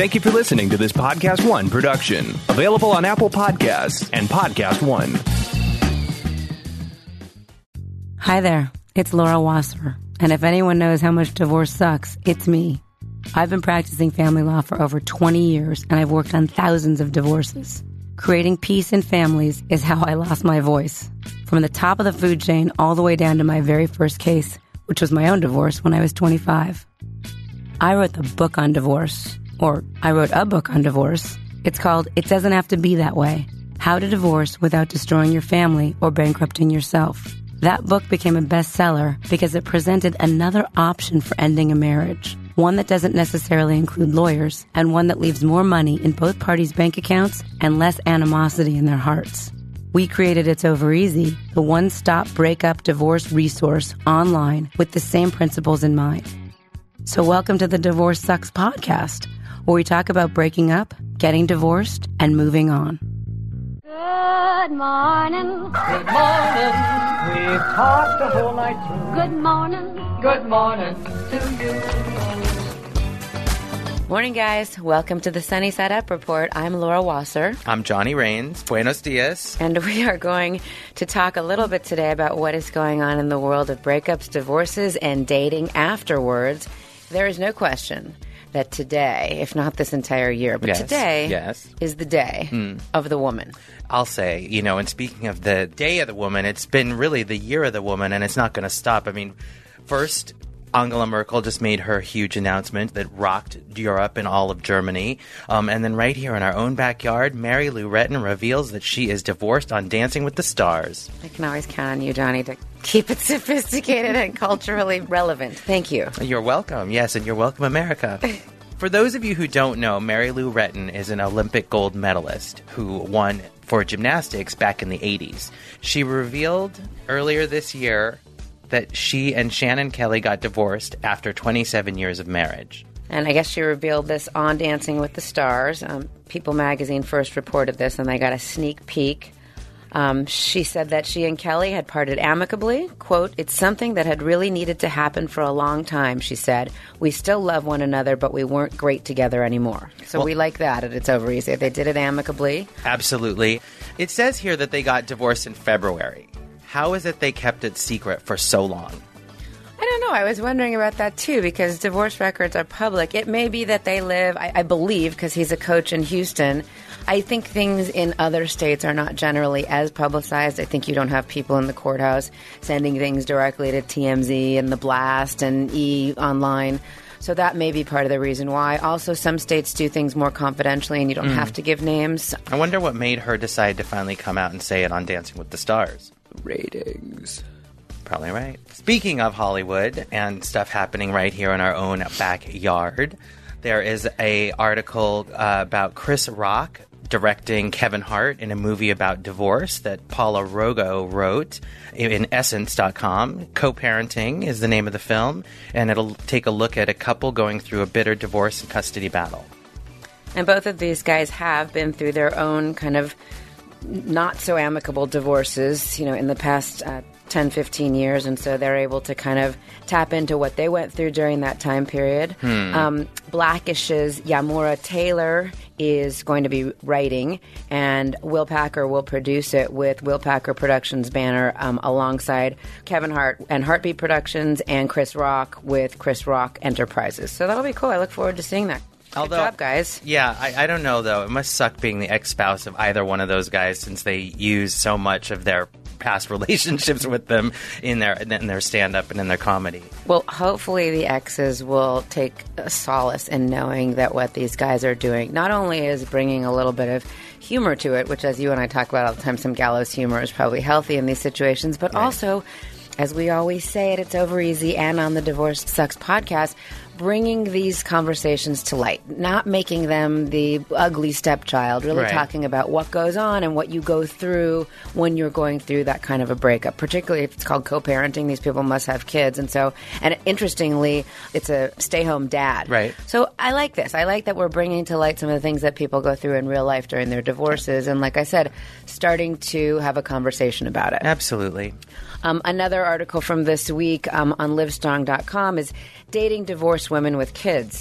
Thank you for listening to this Podcast One production. Available on Apple Podcasts and Podcast One. Hi there, it's Laura Wasser. And if anyone knows how much divorce sucks, it's me. I've been practicing family law for over 20 years, and I've worked on thousands of divorces. Creating peace in families is how I lost my voice. From the top of the food chain all the way down to my very first case, which was my own divorce when I was 25. I wrote the book on divorce, or I wrote a book on divorce. It's called It Doesn't Have to Be That Way: How to Divorce Without Destroying Your Family or Bankrupting Yourself. That book became a bestseller because it presented another option for ending a marriage. One that doesn't necessarily include lawyers, and one that leaves more money in both parties' bank accounts and less animosity in their hearts. We created It's Over Easy, the one-stop breakup divorce resource online with the same principles in mind. So welcome to the Divorce Sucks podcast, where we talk about breaking up, getting divorced, and moving on. Good morning. Good morning. We've talked the whole night through. Good morning. Good morning to you. Morning, guys. Welcome to the Sunny Side Up Report. I'm Laura Wasser. I'm Johnny Rains. Buenos dias. And we are going to talk a little bit today about what is going on in the world of breakups, divorces, and dating afterwards. There is no question that today, if not this entire year, but today is the day of the woman. I'll say, and speaking of the day of the woman, it's been really the year of the woman, and it's not going to stop. I mean, first, Angela Merkel just made her huge announcement that rocked Europe and all of Germany. And then right here in our own backyard, Mary Lou Retton reveals that she is divorced on Dancing with the Stars. I can always count on you, Johnny, to keep it sophisticated and culturally relevant. Thank you. You're welcome. Yes, and you're welcome, America. For those of you who don't know, Mary Lou Retton is an Olympic gold medalist who won for gymnastics back in the 80s. She revealed earlier this year that she and Shannon Kelly got divorced after 27 years of marriage. And I guess she revealed this on Dancing with the Stars. People magazine first reported this, and they got a sneak peek. She said that she and Kelly had parted amicably. Quote, "It's something that had really needed to happen for a long time," she said. "We still love one another, but we weren't great together anymore." So we like that, and It's Over Easy. They did it amicably. Absolutely. It says here that they got divorced in February. How is it they kept it secret for so long? I don't know. I was wondering about that, too, because divorce records are public. It may be that they live, I believe, because he's a coach in Houston. I think things in other states are not generally as publicized. I think you don't have people in the courthouse sending things directly to TMZ and The Blast and E! Online. So that may be part of the reason why. Also, some states do things more confidentially and you don't have to give names. I wonder what made her decide to finally come out and say it on Dancing with the Stars. Ratings. Probably right. Speaking of Hollywood and stuff happening right here in our own backyard, there is a article about Chris Rock directing Kevin Hart in a movie about divorce that Paula Rogo wrote in Essence.com. Co-Parenting is the name of the film, and it'll take a look at a couple going through a bitter divorce and custody battle. And both of these guys have been through their own kind of not so amicable divorces, in the past 10, 15 years. And so they're able to kind of tap into what they went through during that time period. Blackish's Yamura Taylor is going to be writing, and Will Packer will produce it with Will Packer Productions banner alongside Kevin Hart and Heartbeat Productions and Chris Rock with Chris Rock Enterprises. So that'll be cool. I look forward to seeing that. Good job, guys. Yeah, I don't know, though. It must suck being the ex-spouse of either one of those guys since they use so much of their past relationships with them in their stand-up and in their comedy. Well, hopefully the exes will take solace in knowing that what these guys are doing not only is bringing a little bit of humor to it, which as you and I talk about all the time, some gallows humor is probably healthy in these situations, but also, as we always say It's Over Easy and on the Divorce Sucks podcast, bringing these conversations to light, not making them the ugly stepchild, really talking about what goes on and what you go through when you're going through that kind of a breakup, particularly if it's called co-parenting. These people must have kids. And interestingly, it's a stay-home dad. Right. So I like this. I like that we're bringing to light some of the things that people go through in real life during their divorces. And like I said, starting to have a conversation about it. Absolutely. Another article from this week on Livestrong.com is Dating Divorced Women with Kids.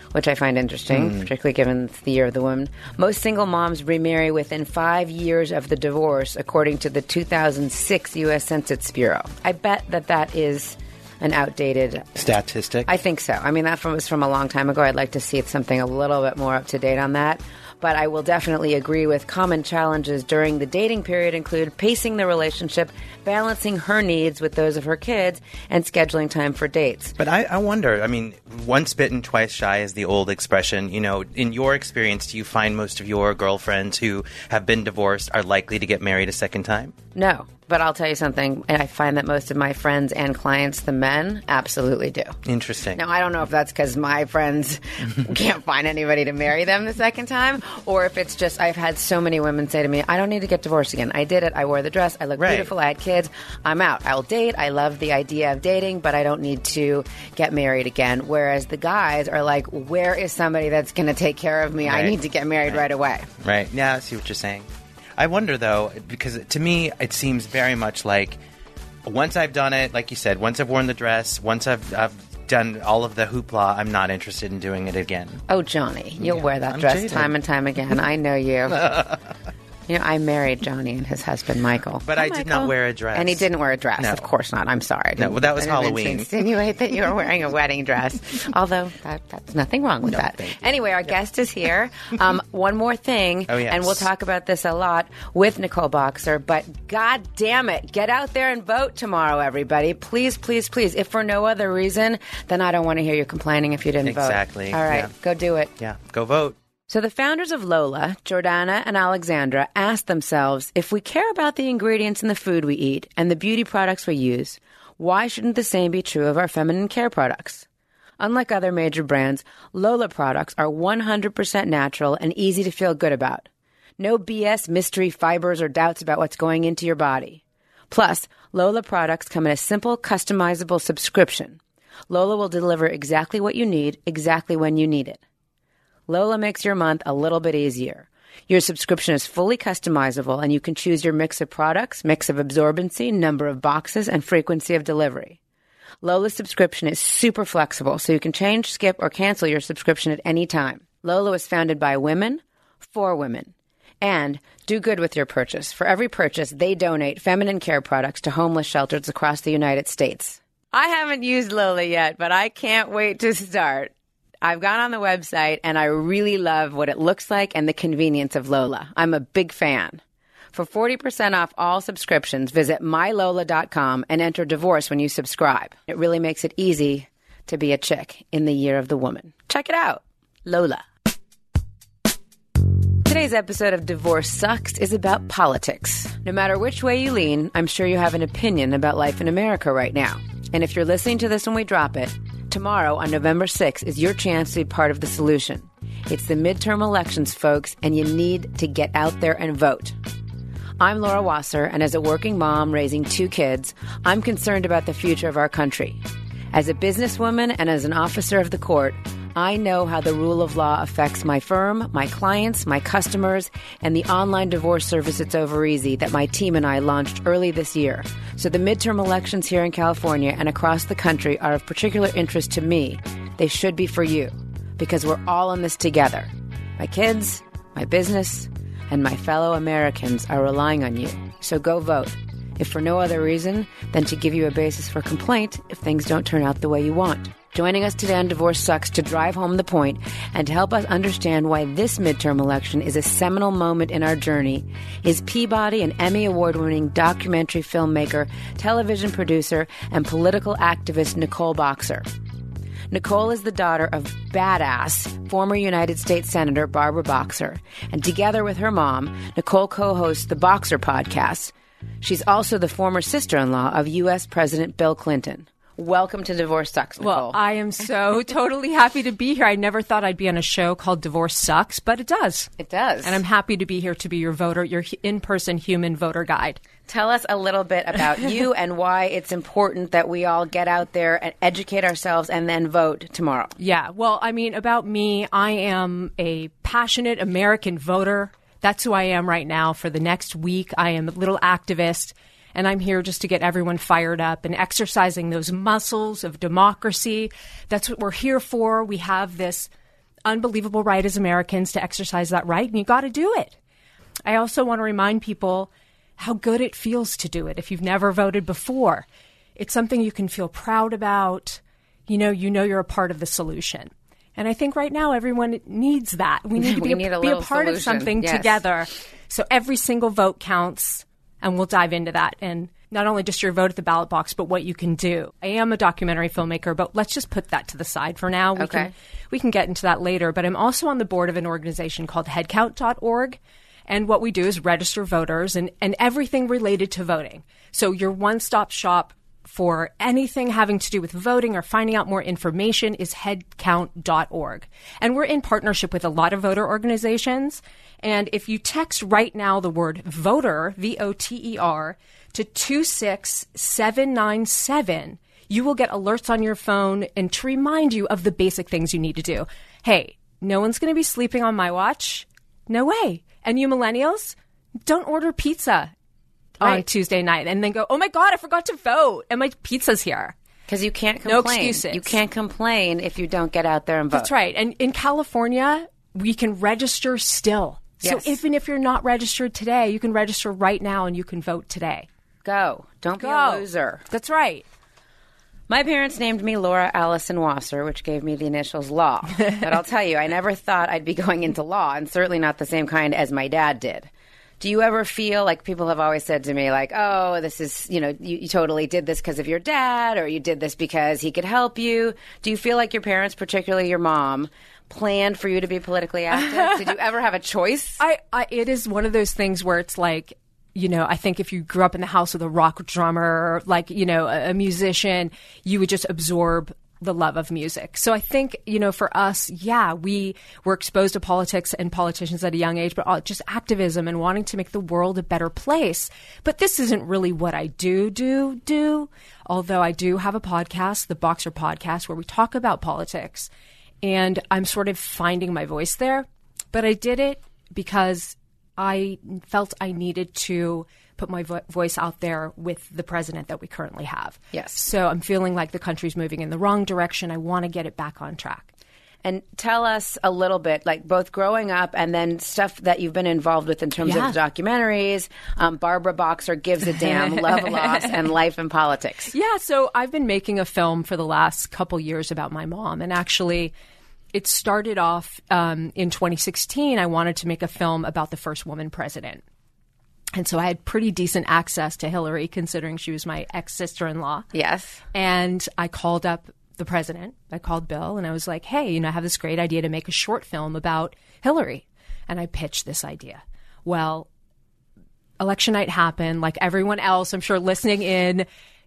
which I find interesting, particularly given it's the year of the woman. Most single moms remarry within 5 years of the divorce, according to the 2006 U.S. Census Bureau. I bet that is an outdated statistic. I think so. I mean, that was from a long time ago. I'd like to see something a little bit more up to date on that. But I will definitely agree with common challenges during the dating period include pacing the relationship, balancing her needs with those of her kids, and scheduling time for dates. But I wonder, I mean, once bitten, twice shy is the old expression. You know, in your experience, do you find most of your girlfriends who have been divorced are likely to get married a second time? No. But I'll tell you something, and I find that most of my friends and clients, the men, absolutely do. Interesting. Now, I don't know if that's because my friends can't find anybody to marry them the second time, or if it's just I've had so many women say to me, I don't need to get divorced again. I did it. I wore the dress. I look beautiful. I had kids. I'm out. I'll date. I love the idea of dating, but I don't need to get married again. Whereas the guys are like, where is somebody that's going to take care of me? Right. I need to get married right away. Right. Yeah, I see what you're saying. I wonder, though, because to me, it seems very much like once I've done it, like you said, once I've worn the dress, once I've done all of the hoopla, I'm not interested in doing it again. Oh, Johnny, you'll wear that dress jaded. Time and time again. I know you. You know, I married Johnny and his husband, Michael. But I did not wear a dress. And he didn't wear a dress. No. Of course not. I'm sorry. No, well, that was Halloween. To insinuate that you were wearing a wedding dress. Although, that's nothing wrong with that. Anyway, our guest is here. One more thing, and we'll talk about this a lot with Nicole Boxer, but God damn it, get out there and vote tomorrow, everybody. Please, please, please. If for no other reason, then I don't want to hear you complaining if you didn't vote. Exactly. All right, go do it. Yeah, go vote. So the founders of Lola, Jordana and Alexandra, asked themselves, if we care about the ingredients in the food we eat and the beauty products we use, why shouldn't the same be true of our feminine care products? Unlike other major brands, Lola products are 100% natural and easy to feel good about. No BS, mystery, fibers, or doubts about what's going into your body. Plus, Lola products come in a simple, customizable subscription. Lola will deliver exactly what you need, exactly when you need it. Lola makes your month a little bit easier. Your subscription is fully customizable, and you can choose your mix of products, mix of absorbency, number of boxes, and frequency of delivery. Lola's subscription is super flexible, so you can change, skip, or cancel your subscription at any time. Lola was founded by women, for women. And do good with your purchase. For every purchase, they donate feminine care products to homeless shelters across the United States. I haven't used Lola yet, but I can't wait to start. I've gone on the website, and I really love what it looks like and the convenience of Lola. I'm a big fan. For 40% off all subscriptions, visit mylola.com and enter divorce when you subscribe. It really makes it easy to be a chick in the year of the woman. Check it out. Lola. Today's episode of Divorce Sucks is about politics. No matter which way you lean, I'm sure you have an opinion about life in America right now. And if you're listening to this when we drop it, tomorrow on November 6th is your chance to be part of the solution. It's the midterm elections, folks, and you need to get out there and vote. I'm Laura Wasser, and as a working mom raising 2 kids, I'm concerned about the future of our country. As a businesswoman and as an officer of the court, I know how the rule of law affects my firm, my clients, my customers, and the online divorce service It's Over Easy that my team and I launched early this year. So the midterm elections here in California and across the country are of particular interest to me. They should be for you, because we're all in this together. My kids, my business, and my fellow Americans are relying on you. So go vote, if for no other reason than to give you a basis for complaint if things don't turn out the way you want. Joining us today on Divorce Sucks to drive home the point and to help us understand why this midterm election is a seminal moment in our journey is Peabody and Emmy Award-winning documentary filmmaker, television producer, and political activist Nicole Boxer. Nicole is the daughter of badass former United States Senator Barbara Boxer, and together with her mom, Nicole co-hosts the Boxer Podcast. She's also the former sister-in-law of U.S. President Bill Clinton. Welcome to Divorce Sucks, Nicole. Well, I am so totally happy to be here. I never thought I'd be on a show called Divorce Sucks, but it does. It does. And I'm happy to be here to be your voter, your in-person human voter guide. Tell us a little bit about you and why it's important that we all get out there and educate ourselves and then vote tomorrow. Yeah, well, I mean, about me, I am a passionate American voter. That's who I am right now. For the next week, I am a little activist. And I'm here just to get everyone fired up and exercising those muscles of democracy. That's what we're here for. We have this unbelievable right as Americans to exercise that right, and you got to do it. I also want to remind people how good it feels to do it if you've never voted before. It's something you can feel proud about. You know you're a part of the solution. And I think right now everyone needs that. We need to be a part of something together. So every single vote counts, and we'll dive into that. And not only just your vote at the ballot box, but what you can do. I am a documentary filmmaker, but let's just put that to the side for now. We can get into that later. But I'm also on the board of an organization called headcount.org. And what we do is register voters and everything related to voting. So your one-stop shop for anything having to do with voting or finding out more information is headcount.org. And we're in partnership with a lot of voter organizations. And if you text right now the word voter, VOTER, to 26797, you will get alerts on your phone and to remind you of the basic things you need to do. Hey, no one's going to be sleeping on my watch. No way. And you millennials, don't order pizza on Tuesday night and then go, oh my God, I forgot to vote and my pizza's here. Because you can't complain. No excuses. You can't complain if you don't get out there and vote. That's right. And in California, we can register still. Yes. So even if you're not registered today, you can register right now and you can vote today. Go. Don't be a loser. That's right. My parents named me Laura Allison Wasser, which gave me the initials Law. But I'll tell you, I never thought I'd be going into law, and certainly not the same kind as my dad did. Do you ever feel like people have always said to me, like, oh, this is, you totally did this because of your dad, or you did this because he could help you? Do you feel like your parents, particularly your mom, planned for you to be politically active? Did you ever have a choice? It is one of those things where it's like, I think if you grew up in the house with a rock drummer, like, a musician, you would just absorb the love of music. So I think, for us, we were exposed to politics and politicians at a young age, but just activism and wanting to make the world a better place. But this isn't really what I do. Although I do have a podcast, the Boxer Podcast, where we talk about politics. And I'm sort of finding my voice there. But I did it because I felt I needed to put my voice out there with the president that we currently have. Yes. So I'm feeling like the country's moving in the wrong direction. I want to get it back on track. And tell us a little bit, like both growing up and then stuff that you've been involved with in terms of documentaries, Barbara Boxer, Gives a Damn, Love Loss, and Life in Politics. Yeah, so I've been making a film for the last couple years about my mom. And actually, it started off in 2016. I wanted to make a film about the first woman president. And so I had pretty decent access to Hillary, considering she was my ex-sister-in-law. Yes. And I called up the president. I called Bill, and I was like, hey, I have this great idea to make a short film about Hillary. And I pitched this idea. Well, election night happened. Like everyone else, I'm sure listening in,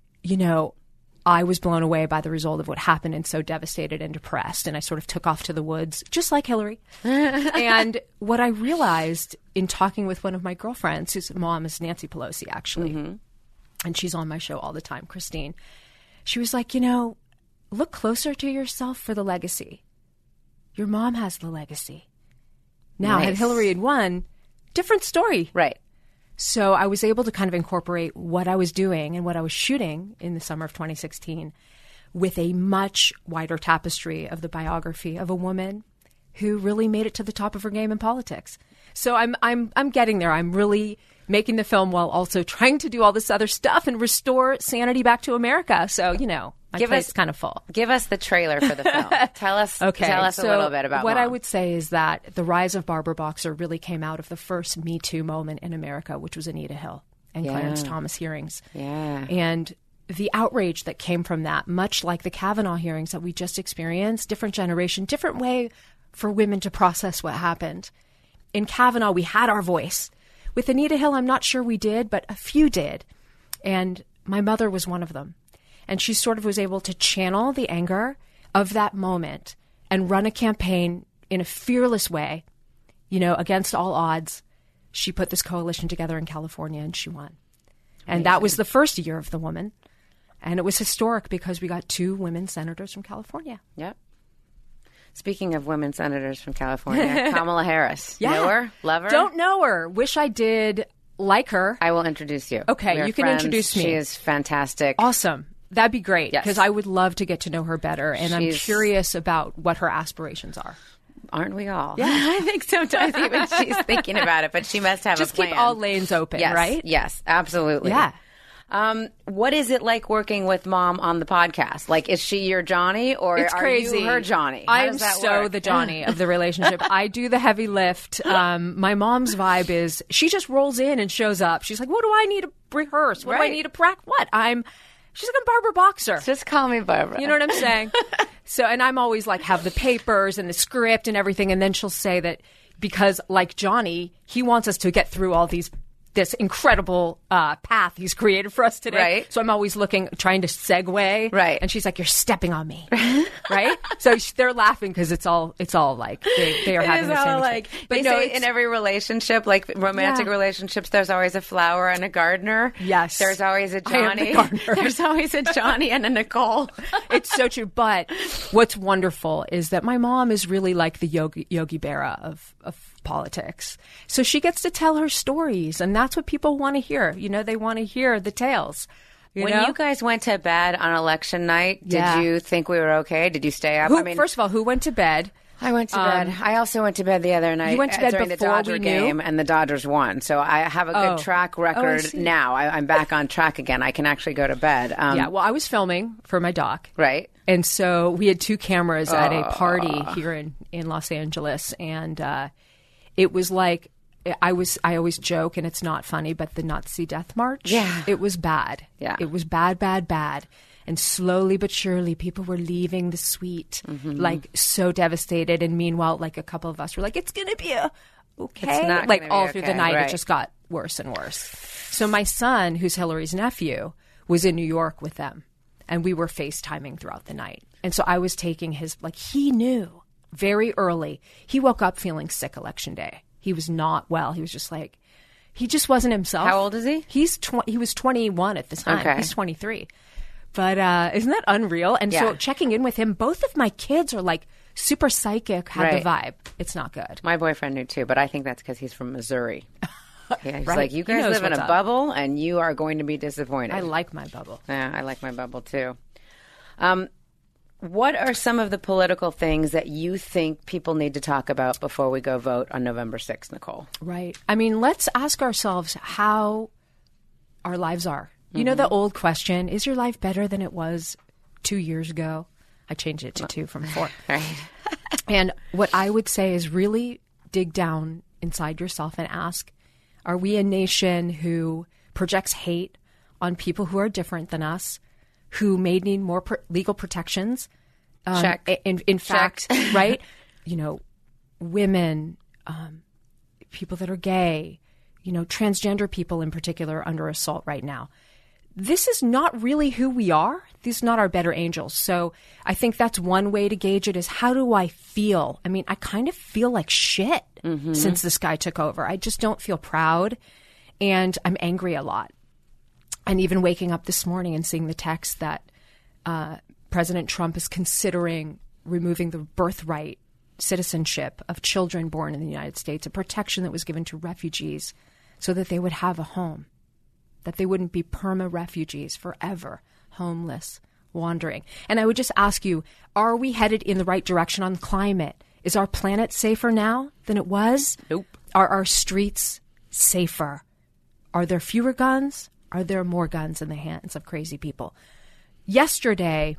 I was blown away by the result of what happened and so devastated and depressed. And I sort of took off to the woods, just like Hillary. And what I realized in talking with one of my girlfriends, whose mom is Nancy Pelosi, actually, and she's on my show all the time, Christine, she was like, look closer to yourself for the legacy. Your mom has the legacy. Now, had Hillary had won, different story. Right. So I was able to kind of incorporate what I was doing and what I was shooting in the summer of 2016 with a much wider tapestry of the biography of a woman who really made it to the top of her game in politics. So I'm getting there. I'm really making the film while also trying to do all this other stuff and restore sanity back to America. So, my plate's kind of full. Give us the trailer for the film. Tell us a little bit about what Mom. I would say is that the rise of Barbara Boxer really came out of the first Me Too moment in America, which was Anita Hill and Clarence Thomas hearings. Yeah. And the outrage that came from that, much like the Kavanaugh hearings that we just experienced, different generation, different way for women to process what happened. In Kavanaugh, we had our voice. With Anita Hill, I'm not sure we did, but a few did. And my mother was one of them. And she sort of was able to channel the anger of that moment and run a campaign in a fearless way, against all odds. She put this coalition together in California and she won. And that was the first year of the woman. And it was historic because we got 2 women senators from California. Yep. Speaking of women senators from California, Kamala Harris. Yeah. Know her? Love her? Don't know her. Wish I did. Like her. I will introduce you. Okay, you can introduce me. She is fantastic. Awesome. That'd be great Yes. because I would love to get to know her better. And I'm curious about what her aspirations are. Aren't we all? Yeah. I think sometimes even she's thinking about it, but she must have Just a plan. keep all lanes open, Yes, right? Yes, absolutely. Yeah. What is it like working with Mom on the podcast? Like, is she your Johnny, or It's are crazy. you her Johnny? How I'm does that so work? the Johnny of the relationship. I do the heavy lift. My mom's vibe is she just rolls in and shows up. She's like, what do I need to rehearse? What do I Right. need to practice? What? She's like a Barbara Boxer. Just call me Barbara. You know what I'm saying? So, and I'm always like, have the papers and the script and everything. And then she'll say that because, like Johnny, he wants us to get through all this incredible path he's created for us today. Right. So I'm always trying to segue. Right. And she's like, you're stepping on me. Right. So they're laughing because it's all like they are having the same like experience. they say in every relationship, like romantic Yeah. relationships, there's always a flower and a gardener. Yes. There's always a I am the Johnny. gardener. There's always a Johnny and a Nicole. It's so true. But what's wonderful is that my mom is really like the Yogi Berra of politics. So she gets to tell her stories, and that's what people want to hear. You know, they want to hear the tales. When know? you guys went to bed on election night, Yeah. did you think we were okay? Did you stay up? First of all, who went to bed? I went to bed. I also went to bed the other night. You went to bed during the before Dodger we knew? game, and the Dodgers won. So I have a good track record see. now. I'm back on track again. I can actually go to bed. Yeah, well, I was filming for my doc. Right. And so we had 2 cameras at a party here in Los Angeles, and it was like I always joke, and it's not funny, but the Nazi death march. Yeah. It was bad. Yeah. It was bad, bad, bad. And slowly but surely, people were leaving the suite, like so devastated. And meanwhile, like a couple of us were like, "It's gonna be okay." It's not like gonna be all through the okay, night, right. it just got worse and worse. So my son, who's Hillary's nephew, was in New York with them, and we were FaceTiming throughout the night. And so I was taking he knew very early. He woke up feeling sick election day. He was not well. He was just like, he just wasn't himself. How old is he? He was 21 at the time. Okay. He's 23. But isn't that unreal? And so Yeah. checking in with him, both of my kids are like super psychic, had Right. the vibe. It's not good. My boyfriend knew too, but I think that's because he's from Missouri. Yeah, he's Right. like, you He guys knows live in what's a up. bubble, and you are going to be disappointed. I like my bubble. Yeah, I like my bubble too. What are some of the political things that you think people need to talk about before we go vote on November 6th, Nicole? Right. I mean, let's ask ourselves how our lives are. You know the old question, is your life better than it was 2 years ago? I changed it to 2 from 4. Right. And what I would say is really dig down inside yourself and ask, are we a nation who projects hate on people who are different than us, who may need more legal protections? Check. In fact, right? You know, women, people that are gay, you know, transgender people in particular are under assault right now. This is not really who we are. These are not our better angels. So I think that's one way to gauge it is how do I feel? I mean, I kind of feel like shit since this guy took over. I just don't feel proud, and I'm angry a lot. And even waking up this morning and seeing the text that President Trump is considering removing the birthright citizenship of children born in the United States, a protection that was given to refugees so that they would have a home, that they wouldn't be perma-refugees forever, homeless, wandering. And I would just ask you, are we headed in the right direction on climate? Is our planet safer now than it was? Nope. Are our streets safer? Are there fewer guns? Are there more guns in the hands of crazy people? Yesterday,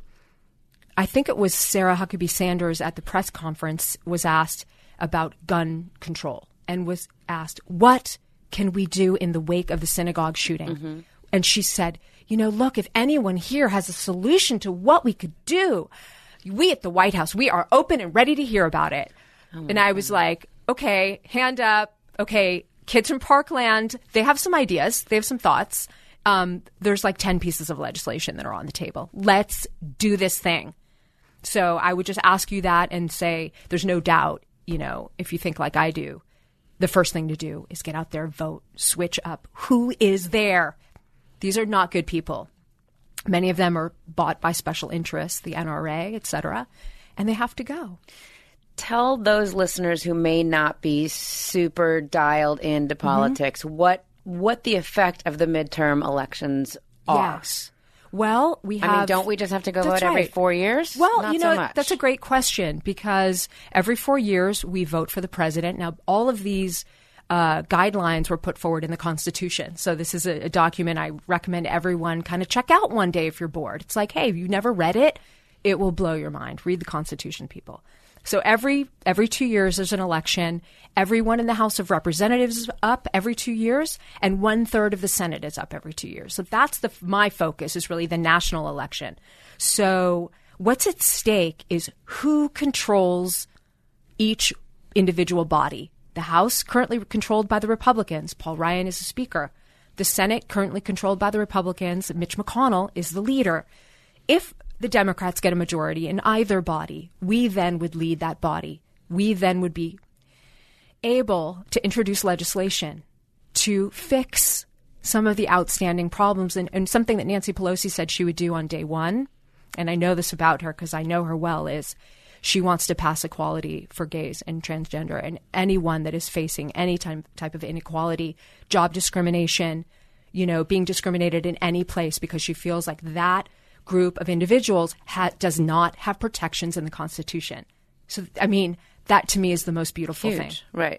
I think it was Sarah Huckabee Sanders at the press conference was asked about gun control and was asked, what can we do in the wake of the synagogue shooting? And she said, you know, look, if anyone here has a solution to what we could do, we at the White House, we are open and ready to hear about it. And I was like, okay, hand up. Okay, kids from Parkland, they have some ideas. They have some thoughts. There's like 10 pieces of legislation that are on the table. Let's do this thing. So I would just ask you that and say, there's no doubt, you know, if you think like I do, the first thing to do is get out there, vote, switch up. Who is there? These are not good people. Many of them are bought by special interests, the NRA, et cetera, and they have to go. Tell those listeners who may not be super dialed into politics what the effect of the midterm elections are. Yes. Well, we have... I mean, don't we just have to go That's vote every right. 4 years? Well, Not you so know, much. that's a great question because every 4 years we vote for the president. Now, all of these guidelines were put forward in the Constitution. So this is a document I recommend everyone kind of check out one day if you're bored. It's like, hey, if you never read it, it will blow your mind. Read the Constitution, people. So every 2 years there's an election. Everyone in the House of Representatives is up every 2 years, and 1/3 of the Senate is up every 2 years. So that's my focus is really the national election. So what's at stake is who controls each individual body. The House currently controlled by the Republicans. Paul Ryan is the Speaker. The Senate currently controlled by the Republicans. Mitch McConnell is the leader. If the Democrats get a majority in either body, we then would lead that body. We then would be able to introduce legislation to fix some of the outstanding problems and something that Nancy Pelosi said she would do on day one, and I know this about her because I know her well, is she wants to pass equality for gays and transgender and anyone that is facing any type of inequality, job discrimination, being discriminated in any place because she feels like that group of individuals does not have protections in the Constitution. So, I mean, that to me is the most beautiful thing. Right.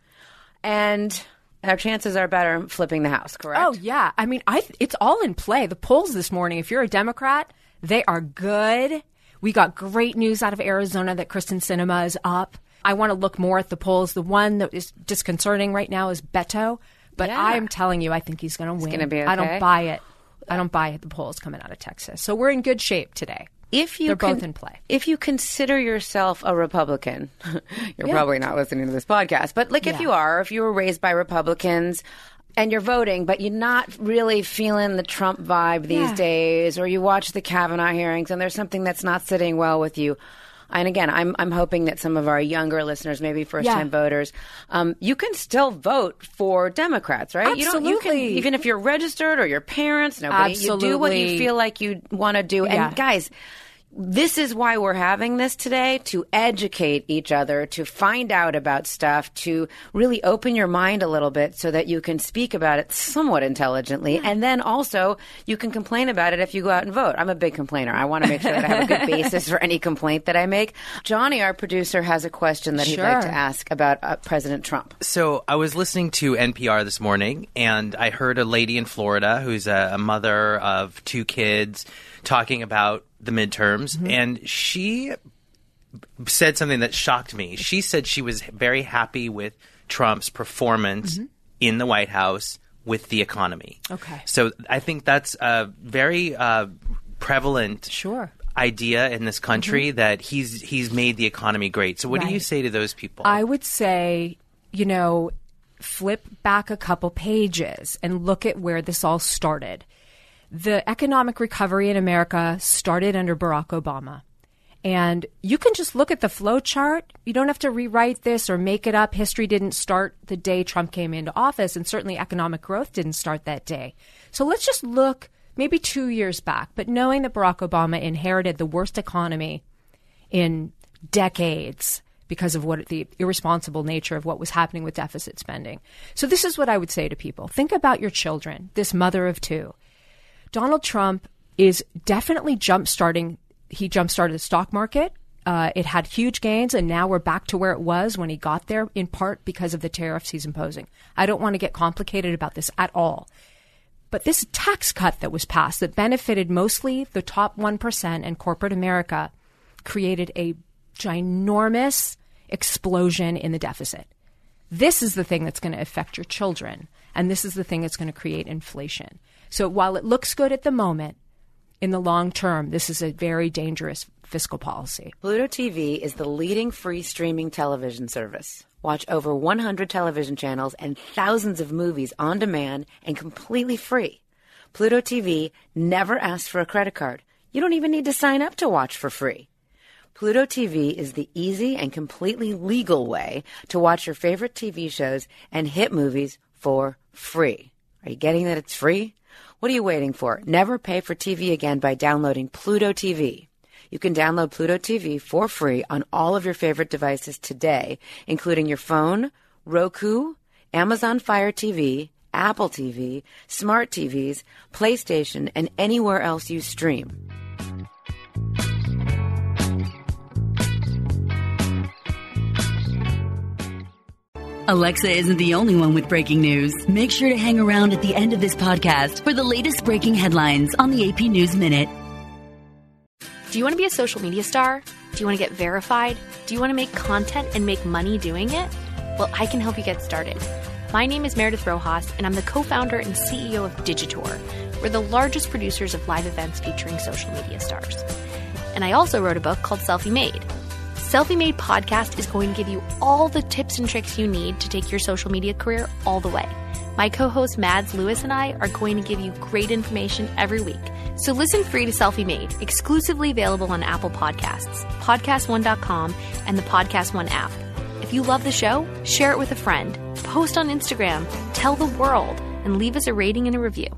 And our chances are better flipping the House, correct? Oh, yeah. I mean, it's all in play. The polls this morning, if you're a Democrat, they are good. We got great news out of Arizona that Kristen Sinema is up. I want to look more at the polls. The one that is disconcerting right now is Beto. But Yeah. I'm telling you, I think he's going to win. It's going to be okay. I don't buy it. I don't buy the polls coming out of Texas. So we're in good shape today. They're both in play. If you consider yourself a Republican, you're probably not listening to this podcast, but if you are, if you were raised by Republicans and you're voting, but you're not really feeling the Trump vibe these days, or you watch the Kavanaugh hearings and there's something that's not sitting well with you. And again, I'm hoping that some of our younger listeners, maybe first-time voters, you can still vote for Democrats, right? Absolutely. You can, even if you're registered or your parents, nobody, you do what you feel like you want to do. Yeah. And guys, this is why we're having this today, to educate each other, to find out about stuff, to really open your mind a little bit so that you can speak about it somewhat intelligently. And then also you can complain about it if you go out and vote. I'm a big complainer. I want to make sure that I have a good basis for any complaint that I make. Johnny, our producer, has a question that he'd like to ask about President Trump. So I was listening to NPR this morning, and I heard a lady in Florida who's a mother of 2 kids talking about the midterms, and she said something that shocked me. She said she was very happy with Trump's performance in the White House with the economy. Okay. So I think that's a very prevalent idea in this country that he's made the economy great. So what do you say to those people? I would say, flip back a couple pages and look at where this all started. The economic recovery in America started under Barack Obama. And you can just look at the flow chart. You don't have to rewrite this or make it up. History didn't start the day Trump came into office, and certainly economic growth didn't start that day. So let's just look maybe 2 years back, but knowing that Barack Obama inherited the worst economy in decades because of what the irresponsible nature of what was happening with deficit spending. So this is what I would say to people. Think about your children, this mother of 2. Donald Trump is definitely jump-starting. He jump-started the stock market. It had huge gains, and now we're back to where it was when he got there, in part because of the tariffs he's imposing. I don't want to get complicated about this at all. But this tax cut that was passed that benefited mostly the top 1% and corporate America created a ginormous explosion in the deficit. This is the thing that's going to affect your children, and this is the thing that's going to create inflation. So while it looks good at the moment, in the long term, this is a very dangerous fiscal policy. Pluto TV is the leading free streaming television service. Watch over 100 television channels and thousands of movies on demand and completely free. Pluto TV never asks for a credit card. You don't even need to sign up to watch for free. Pluto TV is the easy and completely legal way to watch your favorite TV shows and hit movies for free. Are you getting that it's free? What are you waiting for? Never pay for TV again by downloading Pluto TV. You can download Pluto TV for free on all of your favorite devices today, including your phone, Roku, Amazon Fire TV, Apple TV, smart TVs, PlayStation, and anywhere else you stream. Alexa isn't the only one with breaking news. Make sure to hang around at the end of this podcast for the latest breaking headlines on the AP News Minute. Do you want to be a social media star? Do you want to get verified? Do you want to make content and make money doing it? Well, I can help you get started. My name is Meredith Rojas, and I'm the co-founder and CEO of Digitor. We're the largest producers of live events featuring social media stars. And I also wrote a book called Selfie Made. Selfie Made podcast is going to give you all the tips and tricks you need to take your social media career all the way. My co-host Mads Lewis and I are going to give you great information every week. So listen free to Selfie Made, exclusively available on Apple Podcasts, PodcastOne.com, and the Podcast One app. If you love the show, share it with a friend, post on Instagram, tell the world, and leave us a rating and a review.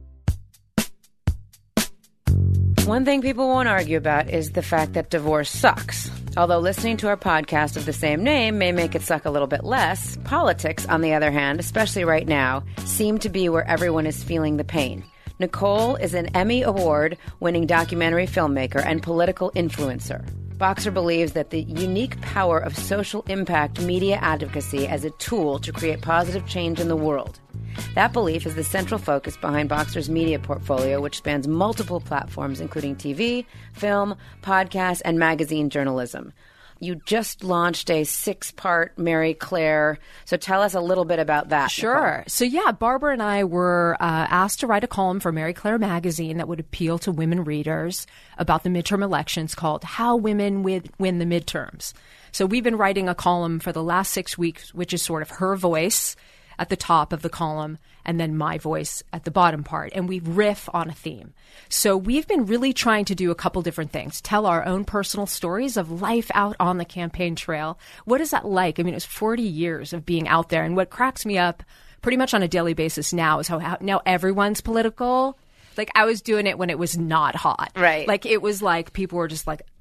One thing people won't argue about is the fact that divorce sucks. Although listening to our podcast of the same name may make it suck a little bit less, politics, on the other hand, especially right now, seem to be where everyone is feeling the pain. Nicole is an Emmy Award-winning documentary filmmaker and political influencer. Boxer believes that the unique power of social impact media advocacy as a tool to create positive change in the world. That belief is the central focus behind Boxer's media portfolio, which spans multiple platforms, including TV, film, podcast, and magazine journalism. You just launched a 6-part Mary Claire. So tell us a little bit about that. Sure. Nicole. So yeah, Barbara and I were asked to write a column for Mary Claire magazine that would appeal to women readers about the midterm elections called How Women Win the Midterms. So we've been writing a column for the last 6 weeks, which is sort of her voice at the top of the column and then my voice at the bottom part. And we riff on a theme. So we've been really trying to do a couple different things. Tell our own personal stories of life out on the campaign trail. What is that like? I mean, it's 40 years of being out there. And what cracks me up pretty much on a daily basis now is how now everyone's political. Like I was doing it when it was not hot. Right. Like it was like people were just like,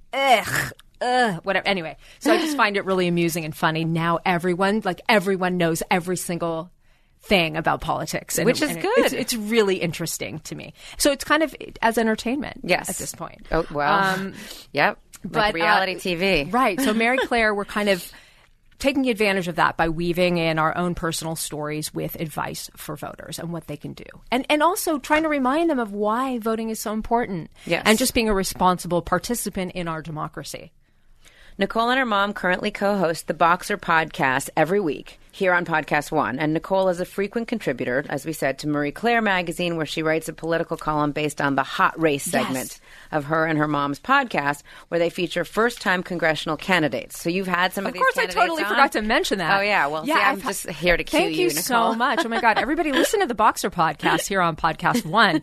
whatever. Anyway, so I just find it really amusing and funny. Now everyone knows every single thing about politics. Which is good. It's really interesting to me. So it's kind of as entertainment at this point. Oh, well, yep. Like reality TV. Right. So Mary Claire, we're kind of taking advantage of that by weaving in our own personal stories with advice for voters and what they can do. And also trying to remind them of why voting is so important. Yes. And just being a responsible participant in our democracy. Nicole and her mom currently co-host the Boxer podcast every week here on Podcast One. And Nicole is a frequent contributor, as we said, to Marie Claire magazine, where she writes a political column based on the Hot Race segment of her and her mom's podcast, where they feature first-time congressional candidates. So you've had some of these candidates Of course, I totally forgot to mention that. Oh, yeah. Well, I'm just here to cue you, Nicole. Thank you so much. Oh, my God. Everybody listen to the Boxer podcast here on Podcast One.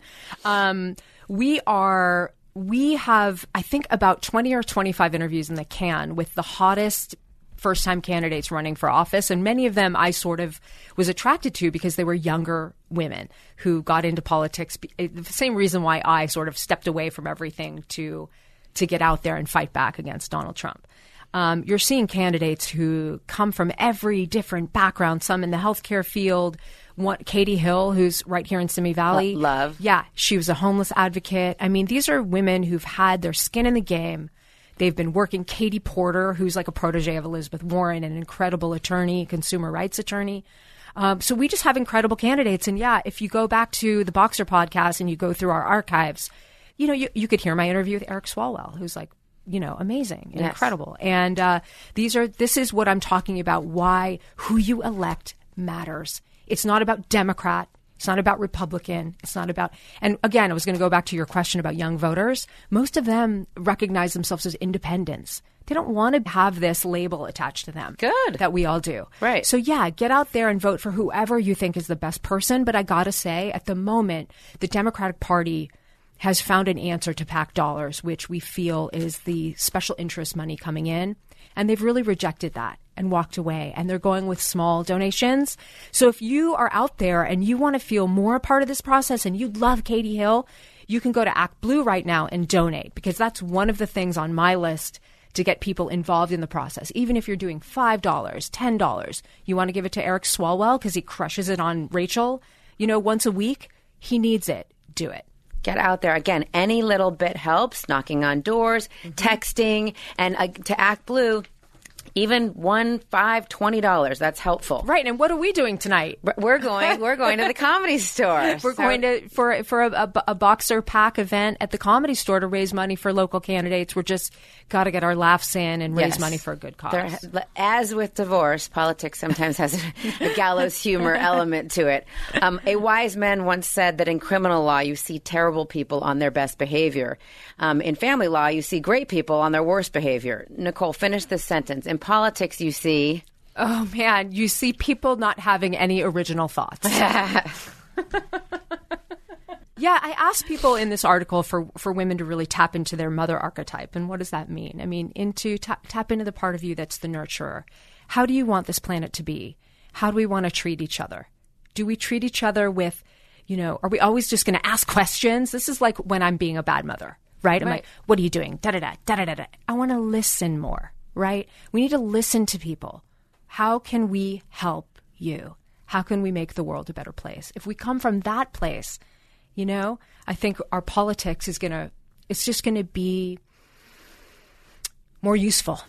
We have, I think, about 20 or 25 interviews in the can with the hottest first-time candidates running for office. And many of them I sort of was attracted to because they were younger women who got into politics. The same reason why I sort of stepped away from everything to get out there and fight back against Donald Trump. You're seeing candidates who come from every different background, some in the healthcare field. Katie Hill, who's right here in Simi Valley. Love. Yeah, she was a homeless advocate. I mean, these are women who've had their skin in the game. They've been working. Katie Porter, who's like a protege of Elizabeth Warren, an incredible attorney, consumer rights attorney. So we just have incredible candidates. And yeah, if you go back to the Boxer podcast and you go through our archives, you could hear my interview with Eric Swalwell, who's like, amazing and incredible. And this is what I'm talking about, why who you elect matters. It's not about Democrat. It's not about Republican. It's not about, and again, I was going to go back to your question about young voters. Most of them recognize themselves as independents. They don't want to have this label attached to them. Good. That we all do. Right. So yeah, get out there and vote for whoever you think is the best person. But I got to say, at the moment, the Democratic Party has found an answer to PAC dollars, which we feel is the special interest money coming in. And they've really rejected that and walked away. And they're going with small donations. So if you are out there and you want to feel more a part of this process and you love Katie Hill, you can go to Act Blue right now and donate, because that's one of the things on my list to get people involved in the process. Even if you're doing $5, $10, you want to give it to Eric Swalwell because he crushes it on Rachel. once a week, he needs it. Do it. Get out there. Again, any little bit helps. Knocking on doors, texting, and to Act Blue, even $1, $5, $20. That's helpful. Right. And what are we doing tonight? We're going to the Comedy Store. We're going to for a Boxer Pack event at the Comedy Store to raise money for local candidates. We're just got to get our laughs in and raise money for a good cause. As with divorce, politics sometimes has a gallows humor element to it. A wise man once said that in criminal law, you see terrible people on their best behavior. In family law, you see great people on their worst behavior. Nicole, finish this sentence. In politics, you see... Oh, man, you see people not having any original thoughts. Yeah, I asked people in this article for women to really tap into their mother archetype. And what does that mean? I mean, tap into the part of you that's the nurturer. How do you want this planet to be? How do we want to treat each other? Do we treat each other with, are we always just going to ask questions? This is like when I'm being a bad mother, right? I'm like, what are you doing? Da-da-da, da-da-da-da. I want to listen more, right? We need to listen to people. How can we help you? How can we make the world a better place? If we come from that place, I think our politics it's just going to be more useful,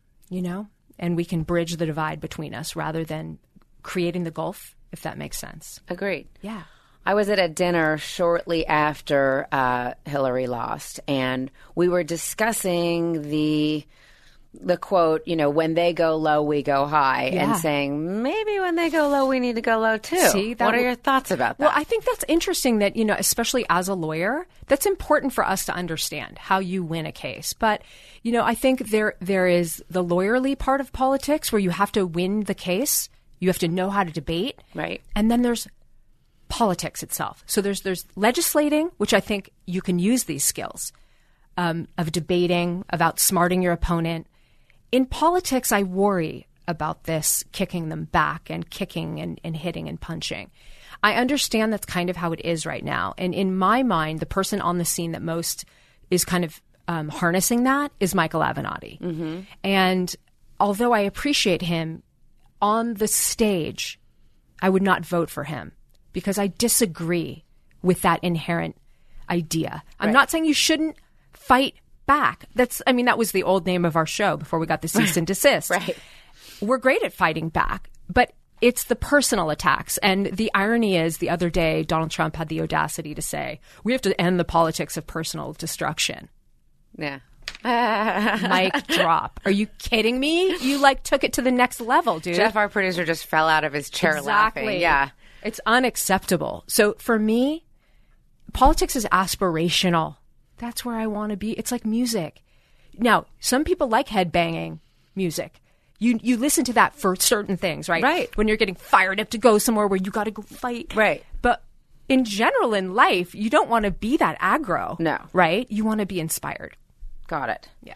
and we can bridge the divide between us rather than creating the gulf, if that makes sense. Agreed. Yeah. I was at a dinner shortly after Hillary lost, and we were discussing the quote, when they go low, we go high, and saying maybe when they go low, we need to go low too. See, what are your thoughts about that? Well, I think that's interesting that, especially as a lawyer, that's important for us to understand how you win a case. But, I think there is the lawyerly part of politics where you have to win the case. You have to know how to debate. Right. And then there's politics itself. So there's legislating, which I think you can use these skills of debating, of outsmarting your opponent. In politics, I worry about this kicking them back and kicking and hitting and punching. I understand that's kind of how it is right now. And in my mind, the person on the scene that most is kind of harnessing that is Michael Avenatti. Mm-hmm. And although I appreciate him, on the stage, I would not vote for him because I disagree with that inherent idea. I'm not saying you shouldn't fight back. That was the old name of our show before we got the cease and desist. Right. We're great at fighting back, but it's the personal attacks. And the irony is the other day, Donald Trump had the audacity to say, we have to end the politics of personal destruction. Yeah. Mic drop. Are you kidding me? You took it to the next level, dude. Jeff, our producer, just fell out of his chair laughing. Yeah. It's unacceptable. So for me, politics is aspirational. That's where I want to be. It's like music. Now, some people like headbanging music. You listen to that for certain things, right? Right. When you're getting fired up to go somewhere where you got to go fight. Right. But in general in life, you don't want to be that aggro. No. Right? You want to be inspired. Got it. Yeah.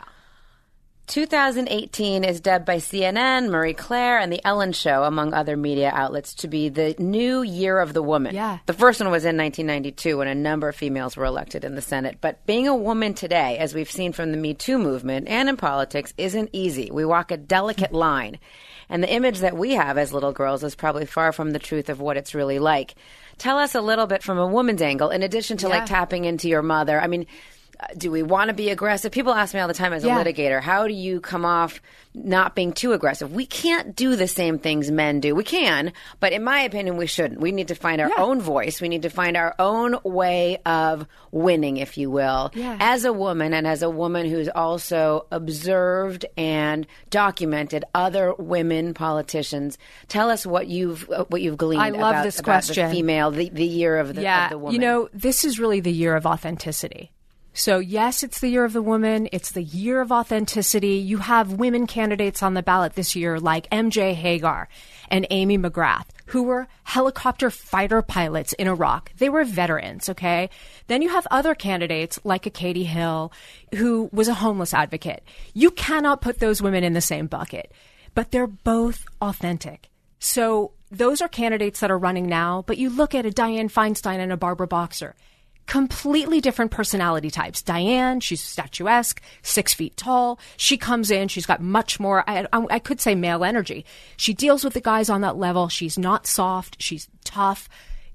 2018 is dubbed by CNN, Marie Claire, and The Ellen Show, among other media outlets, to be the new year of the woman. Yeah. The first one was in 1992 when a number of females were elected in the Senate. But being a woman today, as we've seen from the Me Too movement and in politics, isn't easy. We walk a delicate line. And the image that we have as little girls is probably far from the truth of what it's really like. Tell us a little bit from a woman's angle, in addition to tapping into your mother. I mean, do we want to be aggressive? People ask me all the time as a litigator, how do you come off not being too aggressive? We can't do the same things men do. We can, but in my opinion, we shouldn't. We need to find our own voice. We need to find our own way of winning, if you will, as a woman, and as a woman who's also observed and documented other women politicians. Tell us what you've gleaned I love this question. About the female, the year of the woman. This is really the year of authenticity. So yes, it's the year of the woman. It's the year of authenticity. You have women candidates on the ballot this year like MJ Hagar and Amy McGrath, who were helicopter fighter pilots in Iraq. They were veterans, okay? Then you have other candidates like a Katie Hill, who was a homeless advocate. You cannot put those women in the same bucket, but they're both authentic. So those are candidates that are running now, but you look at a Dianne Feinstein and a Barbara Boxer. Completely different personality types. Dianne, she's statuesque, 6 feet tall. She comes in, she's got much more, I could say male energy. She deals with the guys on that level. She's not soft. She's tough.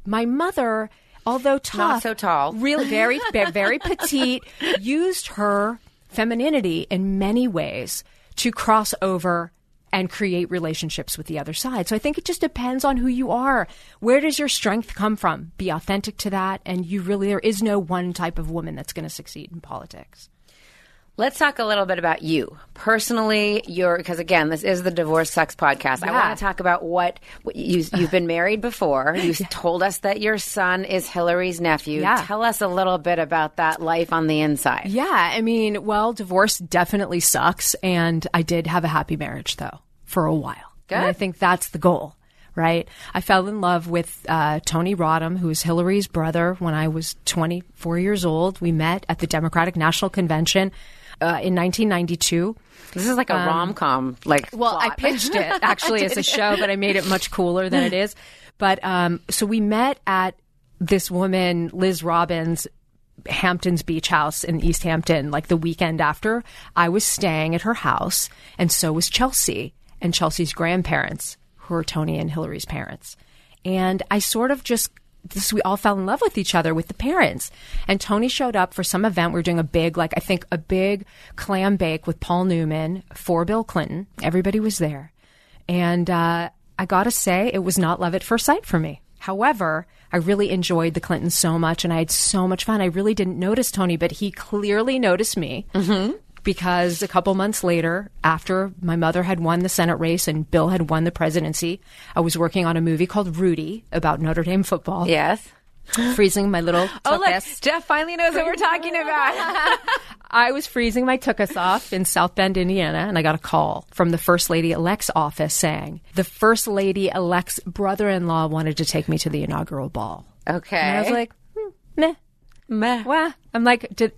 my mother, although tough, Not so tall. really very, very petite, used her femininity in many ways to cross over and create relationships with the other side. So I think it just depends on who you are. Where does your strength come from? Be authentic to that. And there is no one type of woman that's going to succeed in politics. Let's talk a little bit about you personally. Because again, this is the Divorce Sucks podcast. I want to talk about what you've been married before. You told us that your son is Hillary's nephew. Yeah. Tell us a little bit about that life on the inside. Yeah, I mean, well, divorce definitely sucks. And I did have a happy marriage, though, for a while. Good. And I think that's the goal, right? I fell in love with Tony Rodham, who is Hillary's brother, when I was 24 years old. We met at the Democratic National Convention in 1992. This is like a rom-com, Well, plot. I pitched it actually as a show, but I made it much cooler than it is. But so we met at this woman, Liz Robbins' Hamptons Beach house in East Hampton, like the weekend after. I was staying at her house, and so was Chelsea and Chelsea's grandparents, who are Tony and Hillary's parents. And I sort of we all fell in love with each other with the parents. And Tony showed up for some event. We were doing a big clam bake with Paul Newman for Bill Clinton. Everybody was there. And I got to say, it was not love at first sight for me. However, I really enjoyed the Clintons so much, and I had so much fun. I really didn't notice Tony, but he clearly noticed me. Mm-hmm. Because a couple months later, after my mother had won the Senate race and Bill had won the presidency, I was working on a movie called Rudy about Notre Dame football. Yes. Freezing my little look, Jeff finally knows what we're talking about. I was freezing my tuchus off in South Bend, Indiana, and I got a call from the First Lady-elect's office saying the First Lady-elect's brother-in-law wanted to take me to the inaugural ball. Okay. And I was like, meh. Well, I'm like, did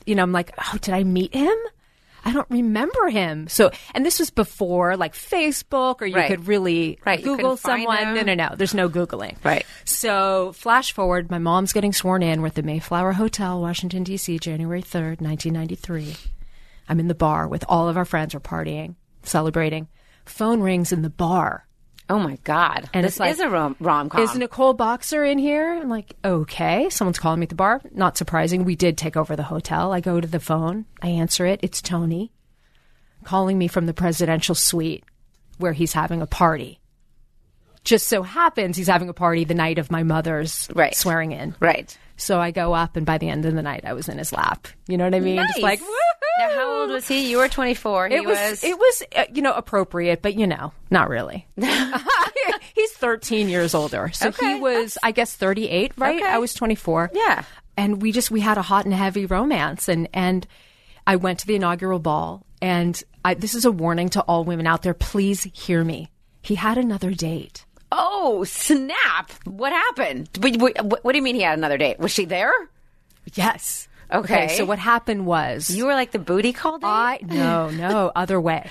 I meet him? I don't remember him. So, and this was before like Facebook, or you could really Google someone. No. There's no Googling. Right. So flash forward, my mom's getting sworn in. We're at the Mayflower Hotel, Washington, D.C., January 3rd, 1993. I'm in the bar with all of our friends. We're partying, celebrating. Phone rings in the bar. Oh, my God. And this is a rom-com. Is Nicole Boxer in here? I'm like, okay. Someone's calling me at the bar. Not surprising. We did take over the hotel. I go to the phone. I answer it. It's Tony calling me from the presidential suite where he's having a party. Just so happens he's having a party the night of my mother's swearing in. Right. So I go up, and by the end of the night, I was in his lap. You know what I mean? Nice. Just like, woohoo! Now, how old was he? You were 24. It was appropriate, but not really. He's 13 years older. So he was, I guess, 38, right? Okay. I was 24. Yeah. And we had a hot and heavy romance. And I went to the inaugural ball. And this is a warning to all women out there. Please hear me. He had another date. Oh, snap. What happened? What do you mean he had another date? Was she there? Yes. Okay. So what happened was, you were like the booty call date? No, other way.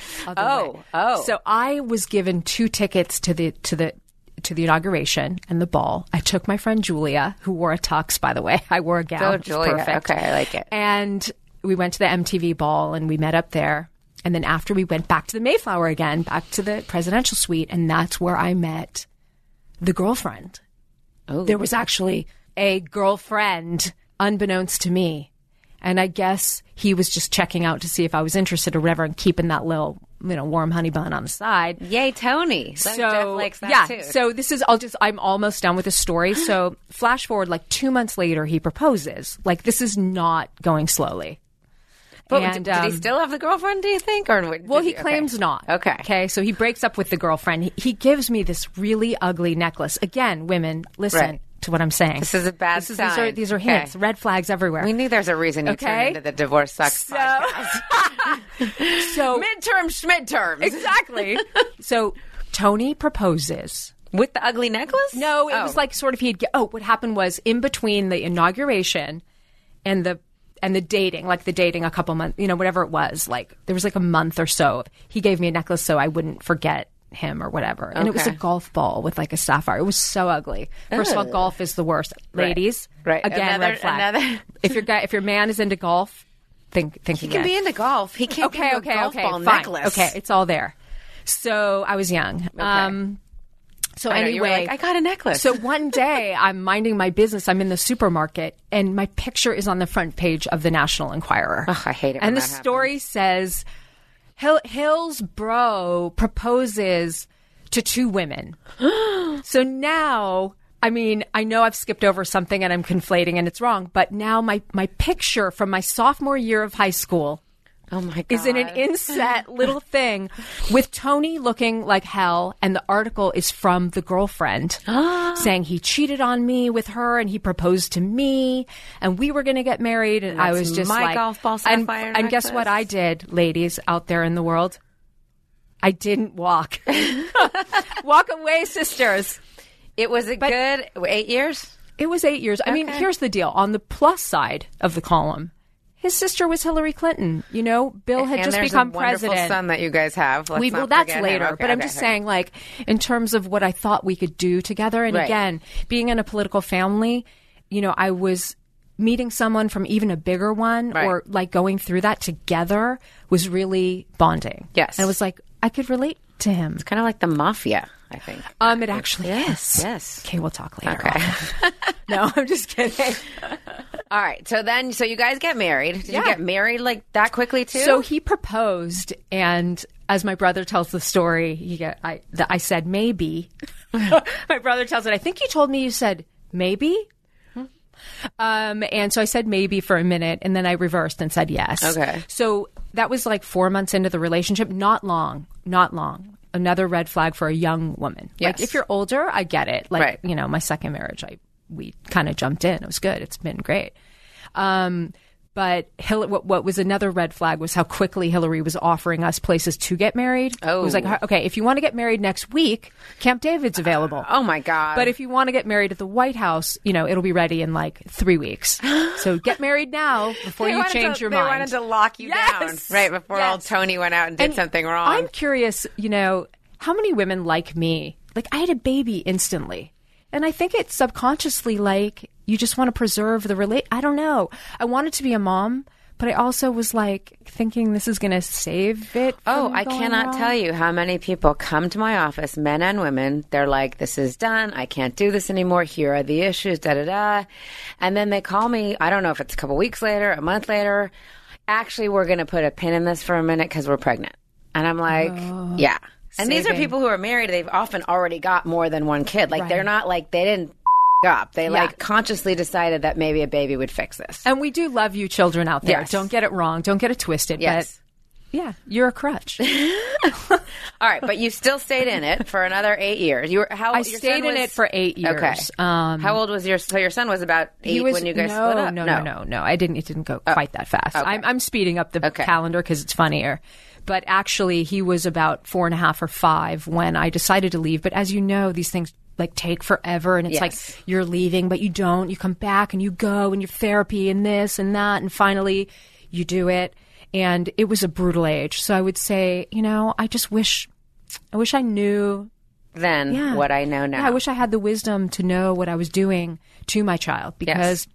Oh. So I was given 2 tickets to the inauguration and the ball. I took my friend Julia, who wore a tux, by the way. I wore a gown. Oh, Julia. Perfect. Okay, I like it. And we went to the MTV ball, and we met up there. And then after, we went back to the Mayflower again, back to the presidential suite, and that's where I met the girlfriend. Oh. There was actually a girlfriend, unbeknownst to me. And I guess he was just checking out to see if I was interested or whatever, and keeping that little, warm honey bun on the side. Yay, Tony. So Jeff likes that yeah, too. so this is, I'm almost done with the story. So flash forward, 2 months later, he proposes. This is not going slowly. But did he still have the girlfriend, do you think? He claims not. Okay. So he breaks up with the girlfriend. He gives me this really ugly necklace. Again, women, listen to what I'm saying. This is a bad sign. These are hints. Red flags everywhere. We knew there's a reason you turned into the Divorce Sucks podcast. So midterms. Exactly. So Tony proposes. With the ugly necklace? No, it was what happened was, in between the inauguration and the dating, a couple months, whatever it was, there was a month or so. He gave me a necklace so I wouldn't forget him or whatever. And it was a golf ball with a sapphire. It was so ugly. First of all, golf is the worst. Ladies, again, red flag. If your man is into golf, think he again. He can be into golf. He can't be into a golf ball fine. necklace. Okay, it's all there. So I was young. So I know, anyway, you were like, I got a necklace. So one day I'm minding my business. I'm in the supermarket and my picture is on the front page of the National Enquirer. Ugh, I hate it. And when the that story says Hill's bro proposes to 2 women. So now, I mean, I know I've skipped over something and I'm conflating and it's wrong, but now my picture from my sophomore year of high school Oh my God. is in an inset little thing with Tony looking like hell. And the article is from the girlfriend saying he cheated on me with her and he proposed to me and we were going to get married. And I was just my like, golf ball and sapphire guess what I did, ladies out there in the world? I didn't walk. Walk away, sisters. It was a good 8 years? It was 8 years. I mean, here's the deal. On the plus side of the column, his sister was Hillary Clinton. You know, Bill had just become president. Wonderful son that you guys have. Let's not that's forget him. later. Okay, but I'm just saying, like, in terms of what I thought we could do together. And again, being in a political family, you know, I was meeting someone from even a bigger one or like going through that together was really bonding. Yes. And it was like, I could relate to him. It's kind of like the mafia, I think. It actually is. Yes. Okay, we'll talk later. Okay. No, I'm just kidding. All right. So you guys get married. Did you get married like that quickly too? So he proposed, and as my brother tells the story, I said maybe. My brother tells it. I think you told me you said maybe. And so I said maybe for a minute, and then I reversed and said yes. Okay. So that was like 4 months into the relationship. Not long. Another red flag for a young woman. Yes. Like if you're older, I get it. Like, you know, my second marriage, we kind of jumped in. It was good. It's been great. But what was another red flag was how quickly Hillary was offering us places to get married. Oh. It was like, okay, if you want to get married next week, Camp David's available. Oh my God. But if you want to get married at the White House, you know, it'll be ready in like 3 weeks. So get married now before you change your mind. They wanted to lock you down right before old Tony went out and did something wrong. I'm curious, you know, how many women like me, like I had a baby instantly. And I think it's subconsciously like you just want to preserve the I don't know. I wanted to be a mom, but I also was like thinking this is going to save it. I cannot tell you how many people come to my office, men and women. They're like, this is done. I can't do this anymore. Here are the issues, da-da-da. And then they call me, I don't know if it's a couple weeks later, a month later. Actually, we're going to put a pin in this for a minute because we're pregnant. And I'm like, yeah. And these are people who are married. They've often already got more than one kid. Like, they're not like, they didn't up. They like consciously decided that maybe a baby would fix this. And we do love you children out there. Yes. Don't get it wrong. Don't get it twisted. Yes. But yeah, you're a crutch. All right. But you still stayed in it for another 8 years. I stayed in it for 8 years. Okay. How old was your son was about 8 when you guys split up? No. It didn't go quite that fast. Okay. I'm speeding up the calendar because it's funnier. But actually, he was about 4.5 or 5 when I decided to leave. But as you know, these things like take forever, and it's like you're leaving, but you don't. You come back and you go, and your therapy and this and that, and finally you do it. And it was a brutal age. So I would say, you know, I wish I knew then what I know now. Yeah, I wish I had the wisdom to know what I was doing to my child because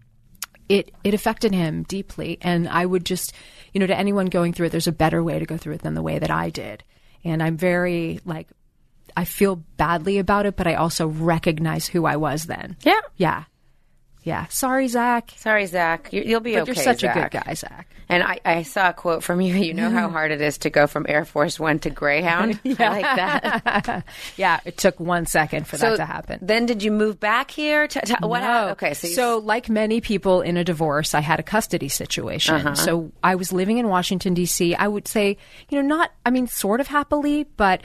it affected him deeply. And I would just, you know, to anyone going through it, there's a better way to go through it than the way that I did. And I'm very like, I feel badly about it, but I also recognize who I was then. Yeah. Yeah. Yeah. Sorry, Zach. You'll be okay, You're such Zach. a good guy, Zach. And I saw a quote from you. You know how hard it is to go from Air Force One to Greyhound? I like that. Yeah, it took 1 second for that to happen. Then did you move back here? What happened? Okay, so like many people in a divorce, I had a custody situation. So I was living in Washington, D.C. I would say, you know, sort of happily, but,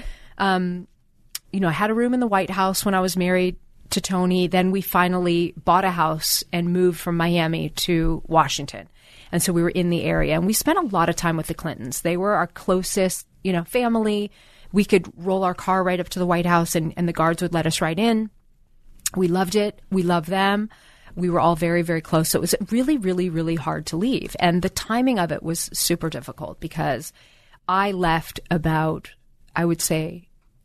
you know, I had a room in the White House when I was married to Tony. Then we finally bought a house and moved from Miami to Washington. And so we were in the area, and we spent a lot of time with the Clintons. They were our closest, you know, family. We could roll our car right up to the White House and the guards would let us right in. We loved it. We loved them. We were all very, very close. So it was really, really, really hard to leave. And the timing of it was super difficult because I left about, I would say,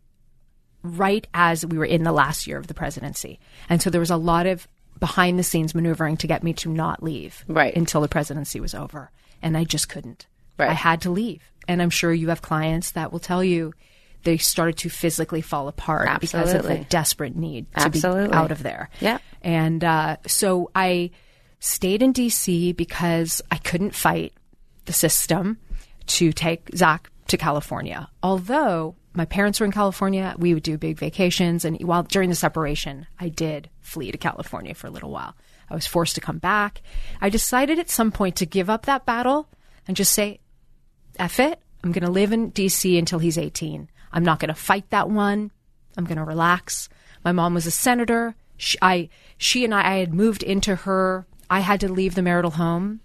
right as we were in the last year of the presidency. And so there was a lot of behind the scenes maneuvering to get me to not leave until the presidency was over. And I just couldn't. I had to leave. And I'm sure you have clients that will tell you they started to physically fall apart because of the desperate need to be out of there. Yeah. And so I stayed in D.C. because I couldn't fight the system to take Zach to California. Although my parents were in California, we would do big vacations. And while during the separation, I did flee to California for a little while. I was forced to come back. I decided at some point to give up that battle and just say, F it. I'm going to live in D.C. until he's 18. I'm not going to fight that one. I'm going to relax. My mom was a senator. She and I had moved into her. I had to leave the marital home.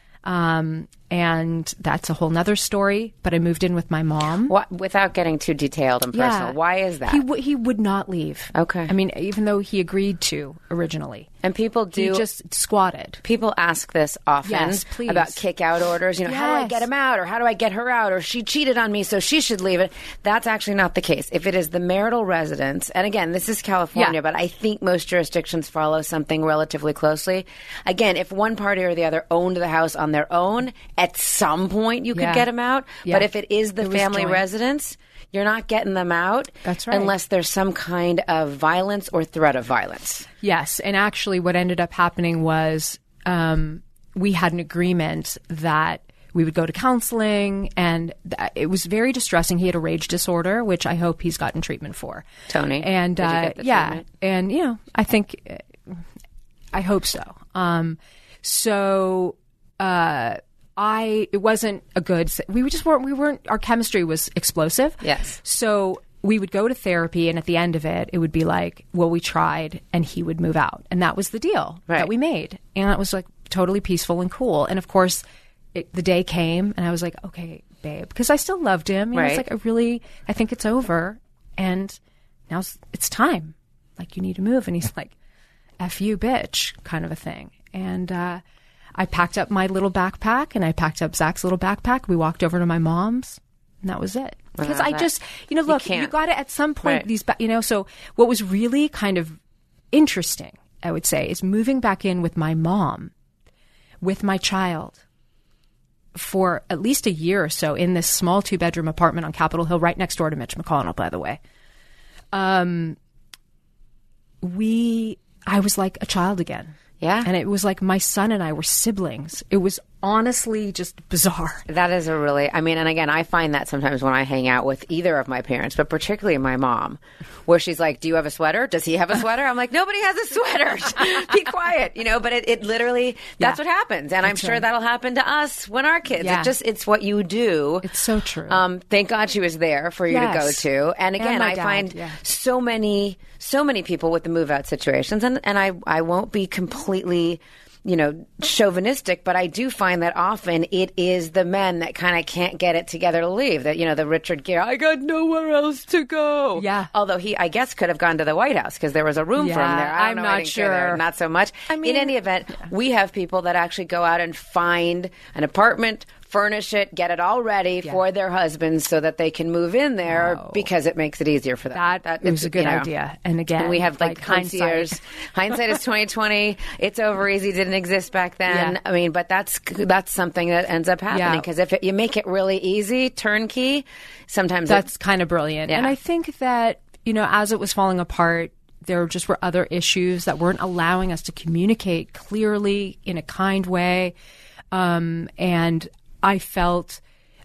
And that's a whole nother story, but I moved in with my mom. Without getting too detailed and personal, why is that? He would not leave. Okay. I mean, even though he agreed to originally. And people do. He just squatted. People ask this often. Yes, please. About kick-out orders. You know, how do I get him out? Or how do I get her out? Or she cheated on me, so she should leave it. That's actually not the case. If it is the marital residence, and again, this is California, but I think most jurisdictions follow something relatively closely. Again, if one party or the other owned the house on their own, at some point you could get them out. But if it is the family residence, you're not getting them out. That's right. Unless there's some kind of violence or threat of violence. Yes. And actually what ended up happening was we had an agreement that we would go to counseling, and it was very distressing. He had a rage disorder, which I hope he's gotten treatment for. Tony? And did you get the treatment? And, you know, I think, I hope so. It wasn't a good, we weren't, our chemistry was explosive. Yes. So we would go to therapy, and at the end of it, it would be like, well, we tried, and he would move out. And that was the deal that we made. And it was like totally peaceful and cool. And of course, the day came, and I was like, okay, babe, because I still loved him. You know, it's like, I think it's over. And now it's time. Like, you need to move. And he's like, F you, bitch, kind of a thing. And, I packed up my little backpack, and I packed up Zach's little backpack. We walked over to my mom's, and that was it. Because I just, you know, look, you got to at some point, so what was really kind of interesting, I would say, is moving back in with my mom, with my child, for at least a year or so in this small 2-bedroom apartment on Capitol Hill, right next door to Mitch McConnell, by the way. I was like a child again. Yeah. And it was like my son and I were siblings. It was honestly just bizarre. That is and again, I find that sometimes when I hang out with either of my parents, but particularly my mom, where she's like, do you have a sweater? Does he have a sweater? I'm like, nobody has a sweater. Be quiet, you know, but it literally, that's what happens. And I'm sure that'll happen to us when our kids, it's what you do. It's so true. Thank God she was there for you to go to. And again, I find so many people with the move out situations, and I won't be completely, you know, chauvinistic, but I do find that often it is the men that kind of can't get it together to leave. That, you know, the Richard Gere, I got nowhere else to go. Yeah. Although he, I guess, could have gone to the White House because there was a room for him there. I'm not sure. Not so much. I mean, in any event, we have people that actually go out and find an apartment, furnish it, get it all ready for their husbands so that they can move in there because it makes it easier for them. That was a good idea. And again, we have like concierge. Hindsight is 20/20. It's over easy. Didn't exist back then. I mean, but that's something that ends up happening because if you make it really easy, turnkey, sometimes that's kind of brilliant. And I think that, you know, as it was falling apart, there just were other issues that weren't allowing us to communicate clearly in a kind way. And I felt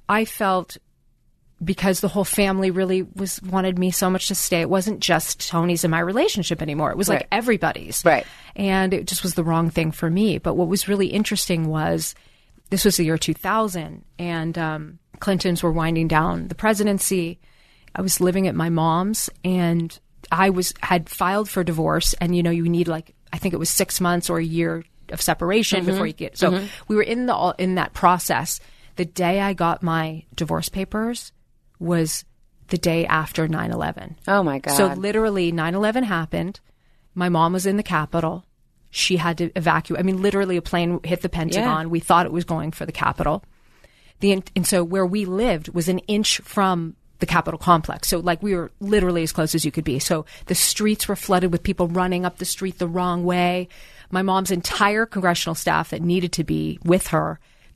because the whole family really wanted me so much to stay. It wasn't just Tony's and my relationship anymore. It was like everybody's. Right. And it just was the wrong thing for me. But what was really interesting was this was the year 2000, and Clintons were winding down the presidency. I was living at my mom's, and I had filed for divorce. And, you know, you need I think it was 6 months or a year of separation before you get. So we were in that process. The day I got my divorce papers was the day after 9/11. Oh my God. So literally 9/11 happened. My mom was in the Capitol. She had to evacuate. I mean, literally a plane hit the Pentagon. Yeah. We thought it was going for the Capitol. And so where we lived was an inch from the Capitol complex. So we were literally as close as you could be. So the streets were flooded with people running up the street the wrong way. My mom's entire congressional staff that needed to be with her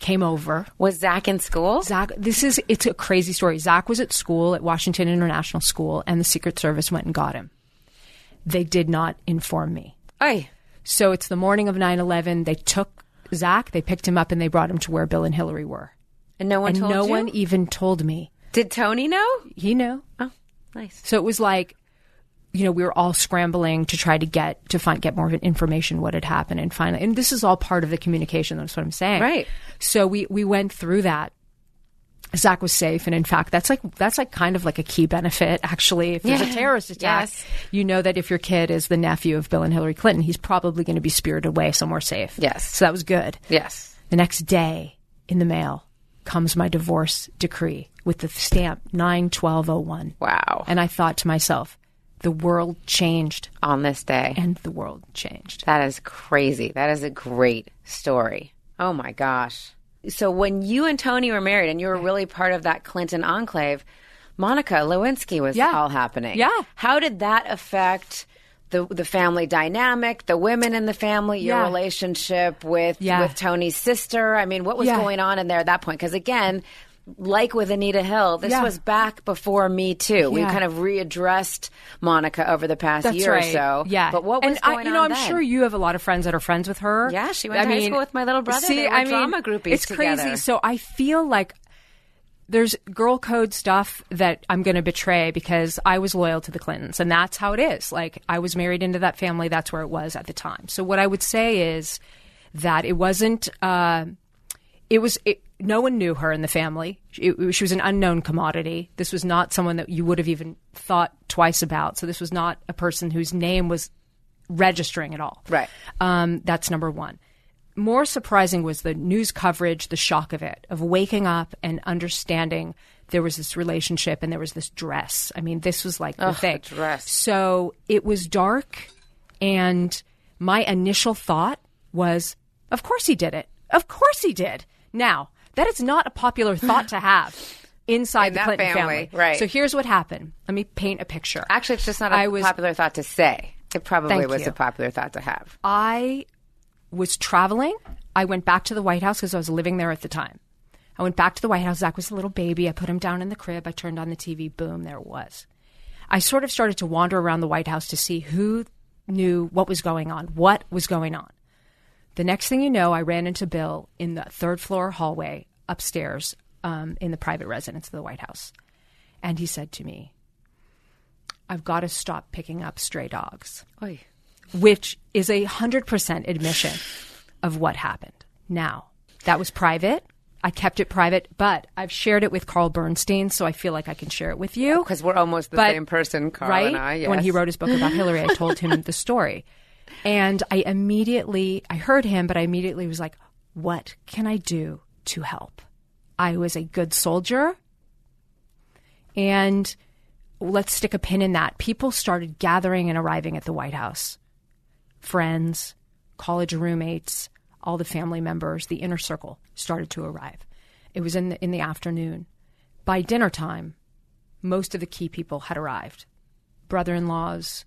came over. Was Zach in school? It's a crazy story. Zach was at school at Washington International School, and the Secret Service went and got him. They did not inform me. Oy. So it's the morning of 9/11. They took Zach, they picked him up, and they brought him to where Bill and Hillary were. And no one told you? No one even told me. Did Tony know? He knew. Oh, nice. So it was like, we were all scrambling to try to get more information, what had happened. And finally, and this is all part of the communication. That's what I'm saying. Right. So we went through that. Zach was safe. And in fact, that's like kind of like a key benefit, actually. If there's a terrorist attack, you know that if your kid is the nephew of Bill and Hillary Clinton, he's probably going to be spirited away somewhere safe. Yes. So that was good. Yes. The next day in the mail comes my divorce decree with the stamp 9/12/01. Wow. And I thought to myself, the world changed. On this day. And the world changed. That is crazy. That is a great story. Oh, my gosh. So when you and Tony were married and you were really part of that Clinton enclave, Monica Lewinsky was all happening. Yeah. How did that affect the family dynamic, the women in the family, your relationship with Tony's sister? I mean, what was going on in there at that point? Because again, like with Anita Hill, this was back before Me Too. We kind of readdressed Monica over the past year or so. Yeah. But what was going on I'm then? sure you have a lot of friends that are friends with her. Yeah, she went to high school with my little brother. They were drama groupies it's together. Crazy. So I feel like there's girl code stuff that I'm going to betray because I was loyal to the Clintons, and that's how it is. Like, I was married into that family. That's where it was at the time. So what I would say is that it wasn't no one knew her in the family. She was an unknown commodity. This was not someone that you would have even thought twice about. So this was not a person whose name was registering at all. Right. That's number one. More surprising was the news coverage, the shock of it, of waking up and understanding there was this relationship and there was this dress. I mean, this was like the thing. The dress. So it was dark, and my initial thought was, of course he did it. Of course he did. Now, that is not a popular thought to have inside the Clinton family. Right. So here's what happened. Let me paint a picture. Actually, it's just not a popular thought to say. It probably was a popular thought to have. I was traveling. I went back to the White House because I was living there at the time. I went back to the White House. Zach was a little baby. I put him down in the crib. I turned on the TV. Boom, there it was. I sort of started to wander around the White House to see who knew what was going on. The next thing you know, I ran into Bill in the third floor hallway upstairs in the private residence of the White House. And he said to me, I've got to stop picking up stray dogs. Oy. Which is 100% admission of what happened. Now, that was private. I kept it private, but I've shared it with Carl Bernstein, so I feel like I can share it with you. Because we're almost the same person, Carl and I. Yes. When he wrote his book about Hillary, I told him the story. And I heard him, but I immediately was like, what can I do to help? I was a good soldier. And let's stick a pin in that. People started gathering and arriving at the White House. Friends, college roommates, all the family members, the inner circle started to arrive. It was in the afternoon. By dinner time, most of the key people had arrived. Brother-in-laws,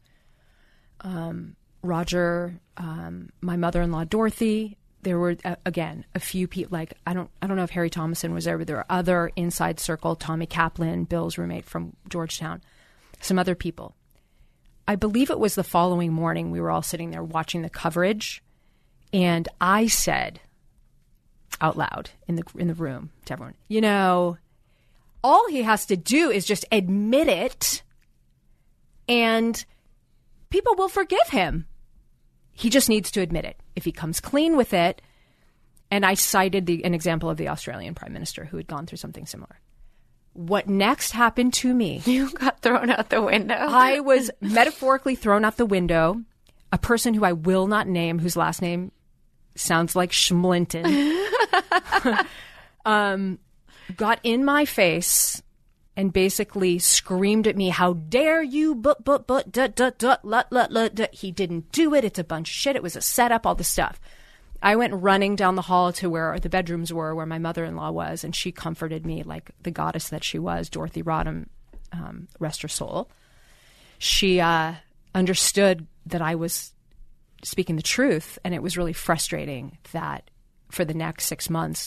Roger, my mother-in-law Dorothy. There were again a few people. Like I don't know if Harry Thomason was there, but there were other inside circle. Tommy Kaplan, Bill's roommate from Georgetown, some other people. I believe it was the following morning. We were all sitting there watching the coverage, and I said out loud in the room to everyone, you know, all he has to do is just admit it, and people will forgive him. He just needs to admit it. If he comes clean with it, and I cited an example of the Australian Prime Minister who had gone through something similar. What next happened to me? You got thrown out the window. I was metaphorically thrown out the window. A person who I will not name, whose last name sounds like Schmlinton, got in my face and basically screamed at me, how dare you, he didn't do it, it's a bunch of shit, it was a setup, all this stuff. I went running down the hall to where the bedrooms were, where my mother-in-law was, and she comforted me like the goddess that she was, Dorothy Rodham, rest her soul. She understood that I was speaking the truth, and it was really frustrating that for the next 6 months,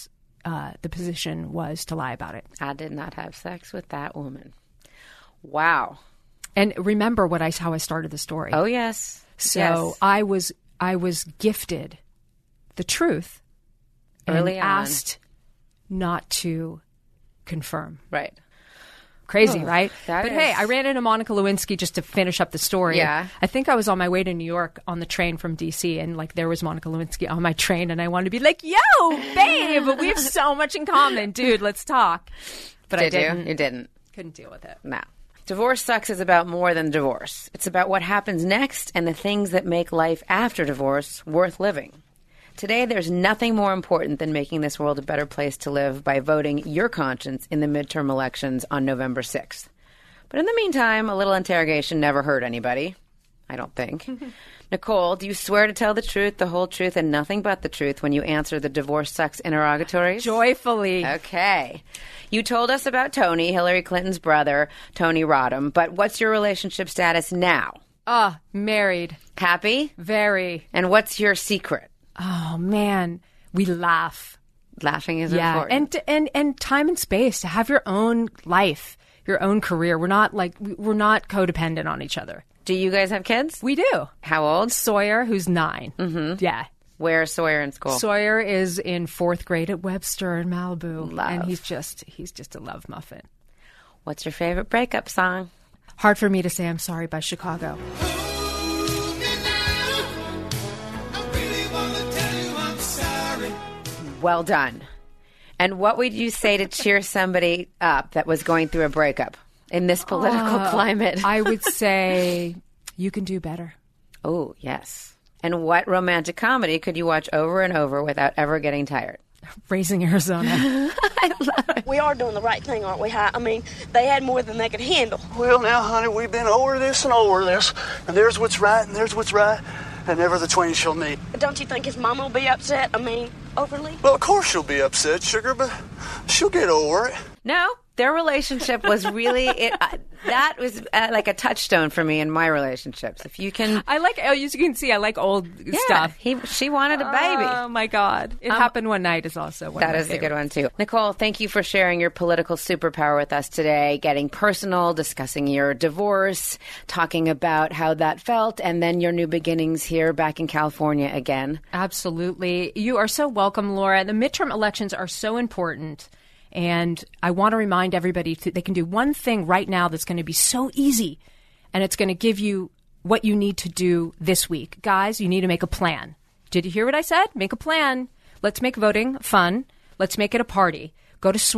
the position was to lie about it. I did not have sex with that woman. Wow. And remember how I started the story. Oh, yes. So yes. I was gifted the truth early and on. asked not to confirm. Right. Crazy, right? Hey, I ran into Monica Lewinsky just to finish up the story. Yeah. I think I was on my way to New York on the train from D.C. and there was Monica Lewinsky on my train and I wanted to be like, yo, babe, we have so much in common. Dude, let's talk. But I didn't. You didn't. Couldn't deal with it. No. Divorce Sucks is about more than divorce. It's about what happens next and the things that make life after divorce worth living. Today, there's nothing more important than making this world a better place to live by voting your conscience in the midterm elections on November 6th. But in the meantime, a little interrogation never hurt anybody. I don't think. Nicole, do you swear to tell the truth, the whole truth, and nothing but the truth when you answer the Divorce Sucks interrogatories? Joyfully. Okay. You told us about Tony, Hillary Clinton's brother, Tony Rodham, but what's your relationship status now? Married. Happy? Very. And what's your secret? Oh, man. We laugh. Laughing is important. And time and space to have your own life, your own career. We're not codependent on each other. Do you guys have kids? We do. How old? Sawyer, who's 9. Mm-hmm. Yeah. Where is Sawyer in school? Sawyer is in 4th grade at Webster in Malibu. Love. And he's just a love muffin. What's your favorite breakup song? Hard for Me to Say I'm Sorry by Chicago. Well done. And what would you say to cheer somebody up that was going through a breakup in this political climate? I would say you can do better. Oh, yes. And what romantic comedy could you watch over and over without ever getting tired? Raising Arizona. I love it. We are doing the right thing, aren't we? I mean, they had more than they could handle. Well, now, honey, we've been over this and over this, and there's what's right and there's what's right, and never the twain shall meet. Don't you think his mama will be upset? I mean, overly? Well, of course she'll be upset, sugar, but she'll get over it. No, their relationship was really that was like a touchstone for me in my relationships. If you can, as you can see, I like old stuff. She wanted a baby. Oh my God! It happened one night is also one. That is a good one too. Nicole, thank you for sharing your political superpower with us today. Getting personal, discussing your divorce, talking about how that felt, and then your new beginnings here back in California again. Absolutely, you are so welcome, Laura. The midterm elections are so important. And I want to remind everybody they can do one thing right now that's going to be so easy, and it's going to give you what you need to do this week. Guys, you need to make a plan. Did you hear what I said? Make a plan. Let's make voting fun. Let's make it a party. Go to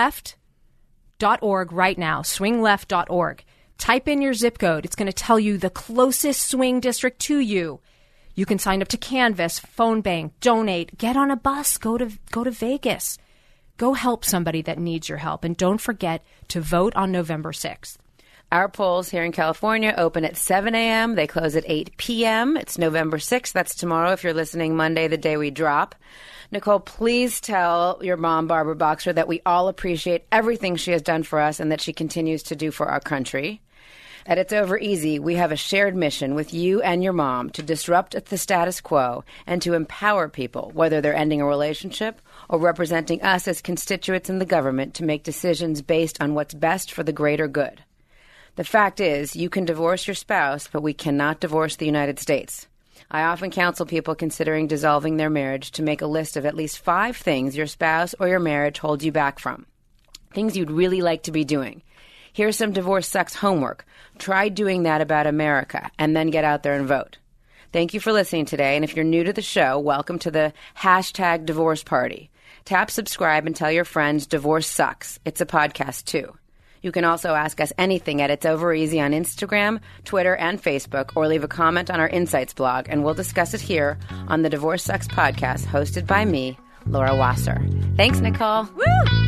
swingleft.org right now, swingleft.org. Type in your zip code. It's going to tell you the closest swing district to you. You can sign up to Canvas, Phone Bank, donate, get on a bus, go to Vegas. Go help somebody that needs your help. And don't forget to vote on November 6th. Our polls here in California open at 7 a.m. They close at 8 p.m. It's November 6th. That's tomorrow if you're listening Monday, the day we drop. Nicole, please tell your mom, Barbara Boxer, that we all appreciate everything she has done for us and that she continues to do for our country. At It's Over Easy, we have a shared mission with you and your mom to disrupt the status quo and to empower people, whether they're ending a relationship or representing us as constituents in the government, to make decisions based on what's best for the greater good. The fact is, you can divorce your spouse, but we cannot divorce the United States. I often counsel people considering dissolving their marriage to make a list of at least 5 things your spouse or your marriage holds you back from. Things you'd really like to be doing. Here's some Divorce Sucks homework. Try doing that about America, and then get out there and vote. Thank you for listening today, and if you're new to the show, welcome to the #Divorce Party. Tap subscribe and tell your friends Divorce Sucks. It's a podcast, too. You can also ask us anything at It's Over Easy on Instagram, Twitter, and Facebook, or leave a comment on our Insights blog, and we'll discuss it here on the Divorce Sucks podcast, hosted by me, Laura Wasser. Thanks, Nicole. Woo!